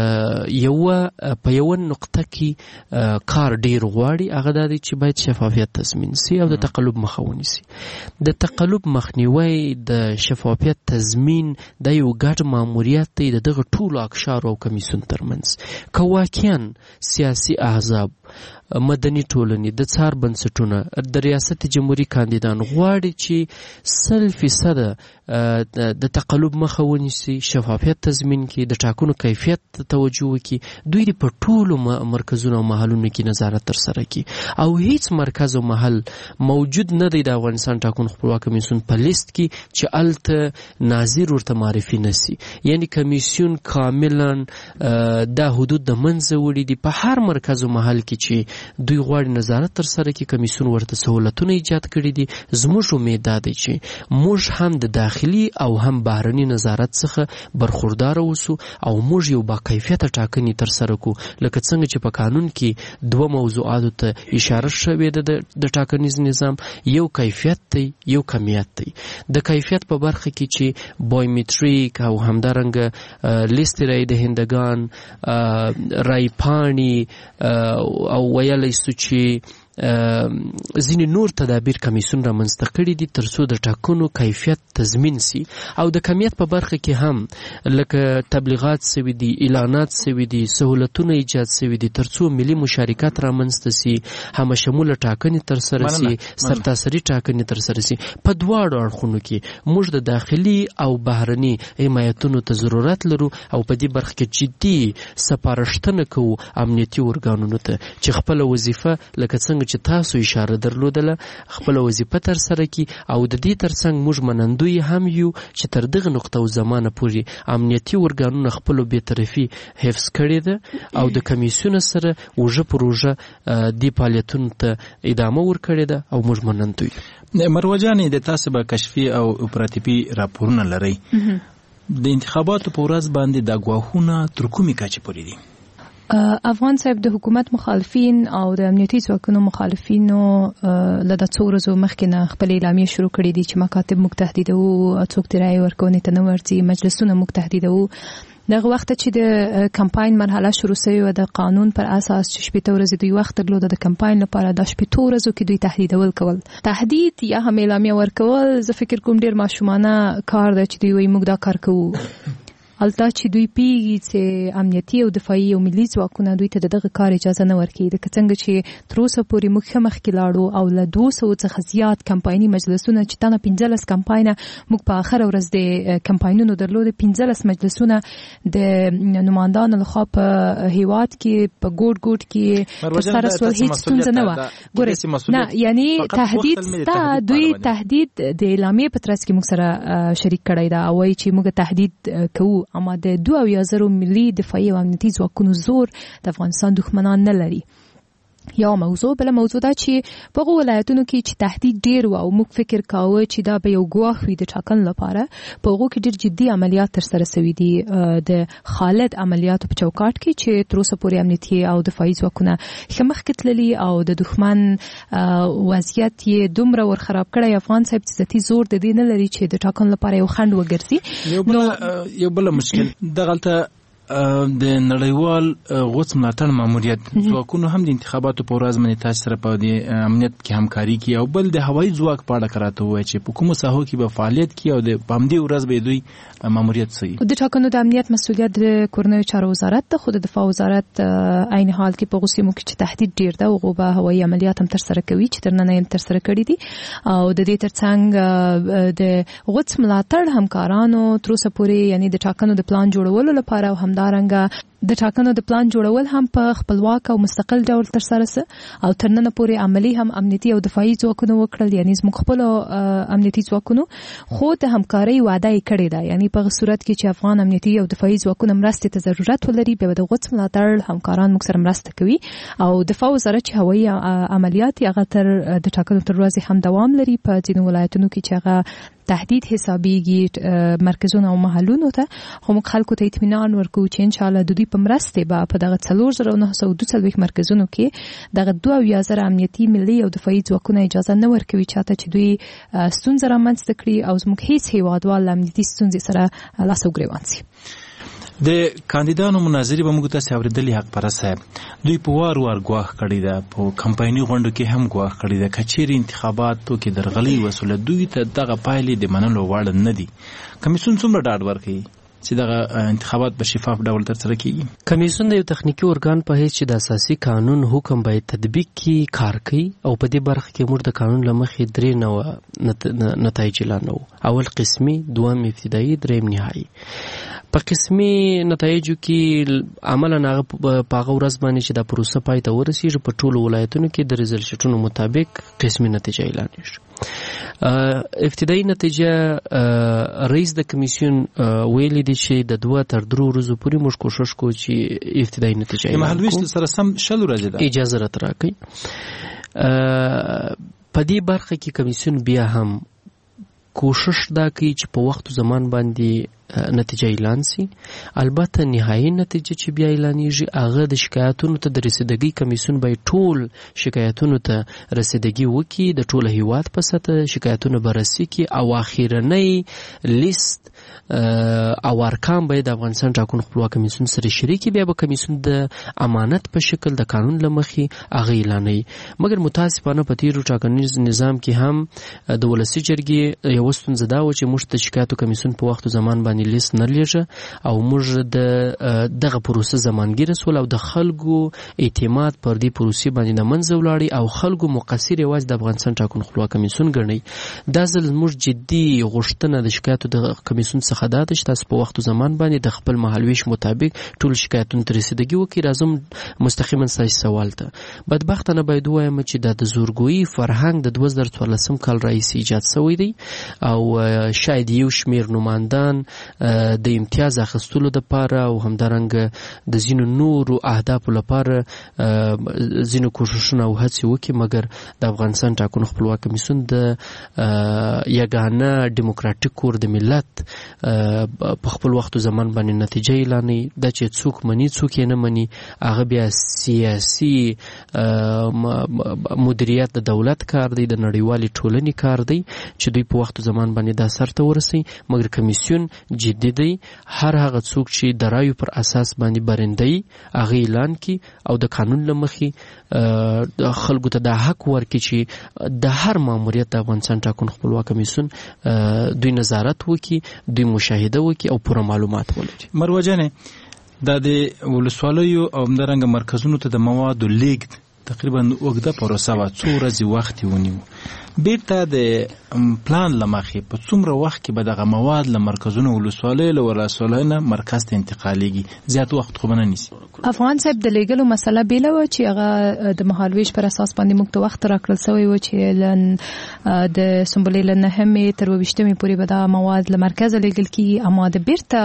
په یوه نقطه کې کار ډیر غواړي، هغه دا دی چې باید شفافیت تضمین سي او د تقلب مخه ونیسي. د تقلب مخنیوی، د شفافیت تضمین دا یو ګډ ماموریت دی د دغه ټولو اقشارو او کمیسیون ترمنځ. که واقعا سیاسي احزاب، مدني ټولنې، د څار بنسټونه، د ریاست جمهوریت کاندیدان غواړي چې 100% د تقلب مخه ونیسي، شفافیت تضمین کړي، د ټاکنو کیفیت توجه وکړي، دوی په ټولو مرکزونو او محلونو کې نظارت ترسره کړي او هیڅ مرکز او محل موجود نه دی د افغانستان ټاکنو خپلواک کمیسیون په لیست کې چې الته ناظر ورته معرفي نسی. یعنی کمیسیون کاملا دا حدود د منځه وړي دي په هر مرکز او محل کې چې دوی غواړي نظارت تر سره کړي، کمیسیون ورته سہولتونه ایجاد کړي دي. زموږ امید دا دی چې موږ هم د داخلي او هم بهرني نظارت څخه برخوردار اوسو او موږ یو با کیفیت ټاکنې تر سره کو، لکه څنګه چې په قانون کې دوه موضوعاتو ته اشاره شوې ده د ټاکنیز نظام، یو کیفیت دی یو کمیت دی. د کیفیت په برخه کې چې بایومټریک او همدارنګه لیست رای دهندگان، رای پاڼې او ویلی سو چې ځینې نور تدابیر کمیسیون رامنځته کړي دي تر څو د ټاکنو کیفیت تضمین سي. او د کمیت په برخه کې هم لکه تبلیغات سوي دي، اعلانات سوي دي، سهولتونه ایجاد سوي دي تر څو ملي مشارکت رامنځته سي، همه شموله ټاکنې تر سره سي، سرتاسري ټاکنې تر سره سي. په دواړو اړخونو کې موږ د داخلي او بهرني حمایتونو ته ضرورت لرو او په دې برخه کې جدي سپارښتنه کوو امنیتي ارګانونو ته چې خپل وظیفه لکه څنګه چې تاسو اشاره درلودله خپل وظیفه تر سره کی، او د دې ترڅنګ موږ منندوی هم یو چې تر دغه نقطه او زمانه پورې امنیتي ارګانونه خپل بی‌طرفي حفظ کړي ده او د کمیسیون سره وجه پروژه د فعالیتونو ته ادامه ورکړي ده او موږ منندوی. مروه جان، د تاسو به کشفي او اپراتیفي راپورونه لري. د انتخاباتو په ورځ باندې د ګواښونه تر کومې کچې پورې دي؟ افغان صاحب د حکومت مخالفین او د امنیتي ځواکونو مخالفینو له د څو ورځو مخکې نه خپل اعلامیې شروع کړي دي چې مکاتب موږ تهدیدوو، څوک د رایې ورکونې ته نه ورځي، مجلسونه موږ تهدیدوو. دغه وخت چې د کمپاین مرحله شروع شوې وه د قانون پر اساس چې 8 ورځې دوی وخت درلوده د کمپاین لپاره، د 8 ورځو کې دوی تهدیدول کول، تهدید یا هم اعلامیه ورکول، زه فکر کوم ډیر ماشومانه کار دی چې دوی وایي موږ دا کار کوو. البته چې دوی پیږي چې امنیتي او دفاعي او ملي ځواکونه دوی ته دغه کار اجازه نه ورکوي. لکه څنګه چې تر اوسه پورې موږ ښه مخکې لاړو او له 200 څخه زیات کمپایني مجلسونه چې تنه 15 کمپاینه موږ په آخره ورځ د کمپاینونو درلوده، 15 مجلسونه د نمائندانو لخوا په هیواد کې په ګوټ ګوټ کې تر سره سول، هیڅ ستونزه نه وه. ګورئ نه، یعنی تهدید ستا، دوی تهدید د اعلامیې په ترڅ کې موږ سره شریک کړی ده او وایي چې موږ تهدید کوو، اما د 2000 ملي دفاعي او امنیتي ځواکونو زور د افغانستان دښمنان نه لري. یو موضوع. بل موضوع دا چې په هغو ولایتونو کې چې تهدید ډیر و او موږ فکر کاوه چې دا به یو ګواښ وي د ټاکنو لپاره، په هغو کې ډیر جدي عملیات تر سره سوي دي. د خالد عملیاتو په چوکاټ کې چې تر اوسه پورې امنیتي او دفاعي ځواکونه ښه مخکې تللي او د دښمن وضعیت یې دومره ورخراب کړی افغان صاحب چې ذاتي زور د دې نه لري چې د ټاکنو لپاره یو خنډ وګرځي. یو بل مشکل دغلته د نړیوال غوڅ ملاتړ ماموریت ځواکونو هم د انتخاباتو په ورځ باندې تاسو سره په دې امنیت کې همکاري کوي، او بل د هوایي ځواک په اړه کراته وایي چې په کومو ساحو کې به فعالیت کوي او د همدې ورځ به دوی ماموریت کوي. د ټاکنو د امنیت مسؤلیت د کورنیو چارو وزارت ته، خو د دفاع وزارت عین حال کې په غوسیمو کې چې تهدید ډیر ده او به هوایي عملیات هم تر سره کوي چې تر نن یې تر سره کړي دي. او د دې ترڅنګ د غوڅ ملاتړ همکارانو تر اوسه پورې یعنی د ټاکنو د پلان جوړولو لپاره او همدارنګه د ټاکنو د پلان جوړول هم په خپلواک او مستقل ډول تر سره سه او تر نن پورې عملی هم امنیتي او دفاعي ځواکونه وکړل، یعنی زموږ خپل امنیتي ځواکونو خو د همکارۍ وعده یې کړې ده. یعنی په صورت کې چې افغان امنیتي او دفاعي ځواکونه مرستې ته ضرورت ولري، به د غوڅ ملاتړ همکاران موږ سره مرسته کوي. او دفاع وزارت چې هوایي عملیات هغه تر د ټاکنو تر ورځې هم دوام لري په ځینو ولایتونو کې چې هغه تهدید حسابيږي مرکزونه او محلونو ته، خو موږ خلکو ته اطمینان ورکوو چې ان شاء الله د دوی په مرسته به په دغه 4942 مرکزونو کې دغه 2000 امنیتي ملي او دفاعي ځواکونه اجازه نه ورکوي چاته چې دوی ستونزه رامنځته کړي او زموږ هیڅ هیوادوال امنیتي ستونزې سره لاس او ګریوان سي. د کاندیدانو مناظرې به موږ تاسو اوریدلې حق پر صاحب دوی په وار ګواښ کړی ده، په کمپایني غونډو کې هم ګواښ کړی ده، کچېرې انتخاباتو کې درغلي وسوله دوی ته دغه پایلې د منلو وړ نه دي. کمیسیون څومره ډاډ ورکوي چې دغه انتخابات په شفاف ډول ترسره کیږي؟ کمیسیون د یو تخنیکی ارګان په حیث چې د اساسي قانون حکم باید تطبیق کی کار کوي او په دې برخه کې موږ د قانون لمخې 3 نوع نتایج اعلانوو: اول قسمي، دوم ابتدایي، دریم نهایي. په قسمي نتایجو کې عملاً هغه په هغه ورځ باندې چې دا پروسه پای ته ورسېږي په ټولو ولایتونو کې د ریزلټونو مطابق قسمي نتیجه اعلانېږي. ابتدایي نتیجه رئیس د کمیسیون ویلي دی چې د 2 تر 3 ورځو پورې موږ کوشش کوو چې ابتدایي نتیجه اعلان کړو. مهال ویش سره سم 6 ورځې ده. اجازه راته راکړئ. په دې برخه کې کمیسیون بیا هم کوشش دا کوي چې په وخت او زمان باندې نتیجه اعلان سي. البته نهایي نتیجه چې بیا اعلانېږي هغه د شکایتونو ته د رسیدګۍ کمیسیون به ټول شکایتونو ته رسیدګي وکړي، د ټول هیواد په سطح شکایتونه بررسي کړي او اخیرنۍ لیست او ارقام به د افغانستان ټاکنو خپلواک کمیسیون سره شریک بیا به کمیسیون د امانت په شکل د قانون لمخې هغه اعلانوي. مګر متاسفانه په تیرو ټاکنیز نظام کې هم د ولسي جرګې یوه ستونزه دا و چې موږ د شکایتو کمیسیون په وخت او زمان باندې لیست نه لیږه او موږ دغه پروسه زمانګیره سول او د خلکو اعتماد پر دې پروسې باندې د منځه ولاړی او خلکو مقصر یوازې د افغانستان ټاکنو خپلواک کمیسیون ګڼي. دا ځل موږ جدي غوښتنه د شکایتو د کمیسیون څخه دا ده چې تاسو په وخت او زمان باندې د خپل مهالویش مطابق ټول شکایتونو ته رسیدګي وکړي. راځم مستقیما ستاسو سوال ته. بدبختانه باید ووایم چې دا د زورګویي فرهنګ د 2014 کال راهیسې ایجاد شوی دی او شاید یو شمېر نمایندان د امتیاز اخیستلو لپاره او همدارنګه د ځینو نورو اهدافو لپاره ځینو کوښښونه او هڅې وکړي، مګر د افغانستان ټاکنو خپلواک کمیسیون د یګانه ډیموکراټیک کور د ملت په خپل وخت او زمان باندې نتیجه اعلانوي. دا چې څوک مني څوک یې نه مني هغه بیا سیاسي مدیریت د دولت کار دی، د نړیوالې ټولنې کار دی چې دوی په وخت او زمان باندې دا سرته ورسوي. مګر کمیسیون جدي دی، هر هغه څوک چې د رایو پر اساس باندې برنده‌ای هغه اعلان کړي او د قانون له مخې خلکو ته دا حق ورکړي چې د هر ماموریت د افغانستان ټاکنو خپلواک کمیسیون دوی نظارت وکړي، دوی مشاهده وکړي او پوره معلومات ولري. مروه جانې، دا د ولسوالیو او همدارنګه مرکزونو ته د موادو لیږد تقریبا اوږده پروسه وه، څو ورځې وخت یې ونیو. بیرته د پلان له مخې په څومره وخت کې به دغه مواد له مرکزونو ولسوالیو له ولسوالیو نه مرکز ته انتقالیږي؟ زیات وخت خو به نه نیسي. افغان صاحب د لیږلو مسله بیله وه چې هغه د مهالویش پر اساس باندې موږ ته وخت راکړل سوی و چې د سنبلې له 9مې تر 28مې پورې به دا مواد له مرکزه لیږل کېږي. اما د بیرته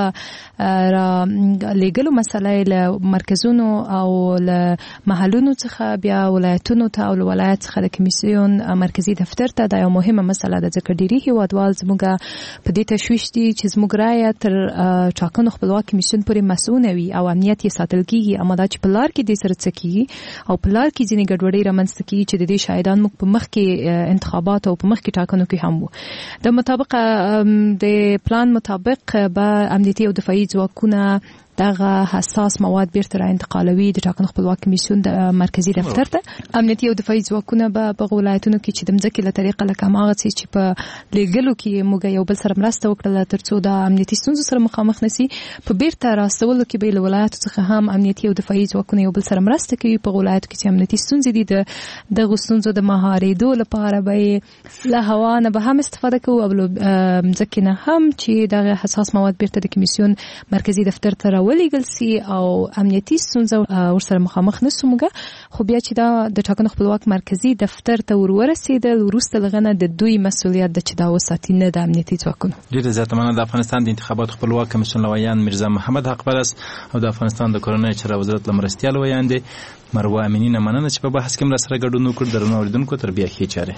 لیږلو مسله له مرکزونو او له محلونو څخه بیا ولایتونو ته او له ولایت څخه د کمیسیون مرکزي دفتر ته دا یو مهمه مسله ده، ځکه ډېری هیوادوال زموږ په دې تشویش دي چې زموږ رایه تر ټاکنو خپلواک کمیسیون پورې مسؤونه وي او امنیت یې ساتل کېږي. اما دا چې په لار کې دې سره څه کېږي او په لار کې ځینې ګډوډۍ رامنځته کېږي چې د دې شاهدان موږ په مخکې انتخابات او په مخکې ټاکنو کې هم وو. د مطابق د پلان مطابق به امنیتي او دفاعي ځواکونه دغه حساس مواد بیرته را انتقالوي د ټاکنو خپلواک کمیسیون د مرکزی دفتر ته. امنیتي او دفاعي ځواکونه به په ولایتونو کې چې د مځکې له طریقه لکه هغه چې په لیږلو کې موږ یو بل سره مرسته وکړله ترڅو د امنیتي ستونزو سره مخامخ نشي، په بیرته راستولو کې به له ولایتو څخه هم امنیتي او دفاعي ځواکونه یو بل سره مرسته کوي. په ولایتو کې چې امنیتي ستونزې دي د ستونزو د مهارېدو لپاره به له هوا نه به هم استفاده کوو او مځکې نه هم چې دغه حساس مواد بیرته د کمیسیون مرکزی دفتر ته ولېږل سي او امنیتي ستونزه ورسره مخامخ نسو موږ. خو بیا چې دا د ټاکنو خپلواک مرکزی دفتر ته ورسېدل وروسته لغنه د دوی مسؤلیت ده چې دا وساتي، نه د امنیتي ځواکونو. ډېره زیاته مننه. د افغانستان د انتخاباتو خپلواک کمیسیون لویان میرزا محمد حقپرست او د افغانستان د کورنۍ چارو وزارت لمرستیال ویان دي مروه امینی نه مننه چې په بحث کې مرسته ګډون وکړ. درنو اوریدونکو تر بیا ښې چارې.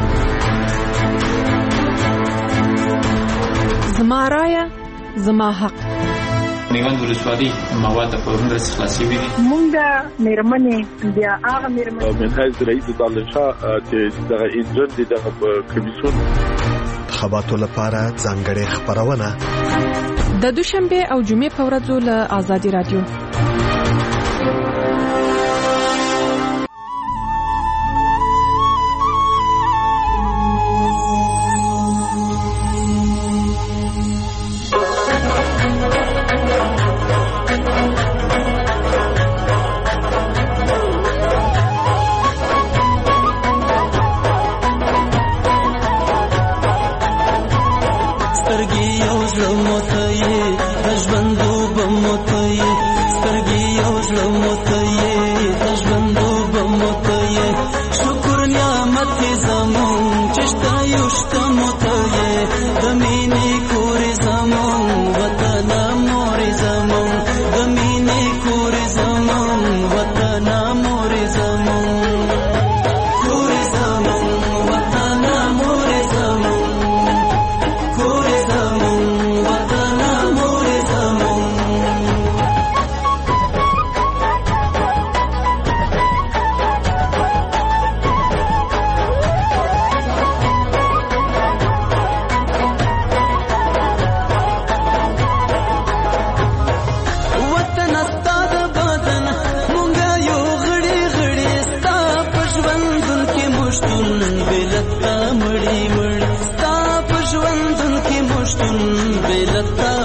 زما رایه زما حق. نیوند ولسوالي مواد په ورنډه خلاصي وي. مونږ مېرمنې بیا هغه مېرمنې من حیث رئیس دالشا چې دغه انجن دي دغه کمیسیون خبراتو لپاره ځانګړې خبرونه د دوشنبه او جمعې په ورځو له آزادي رادیو. سترګې یو زړه مو ته یې د ژوندو به زمینی کوری زمون وطن موری زمون زمینی کوری زمون وطن موری زمون کوری زمون وطن موری زمون کوری زمون وطن موری زمون مړی مړ ستا په ژوندون کې مشتون بلتا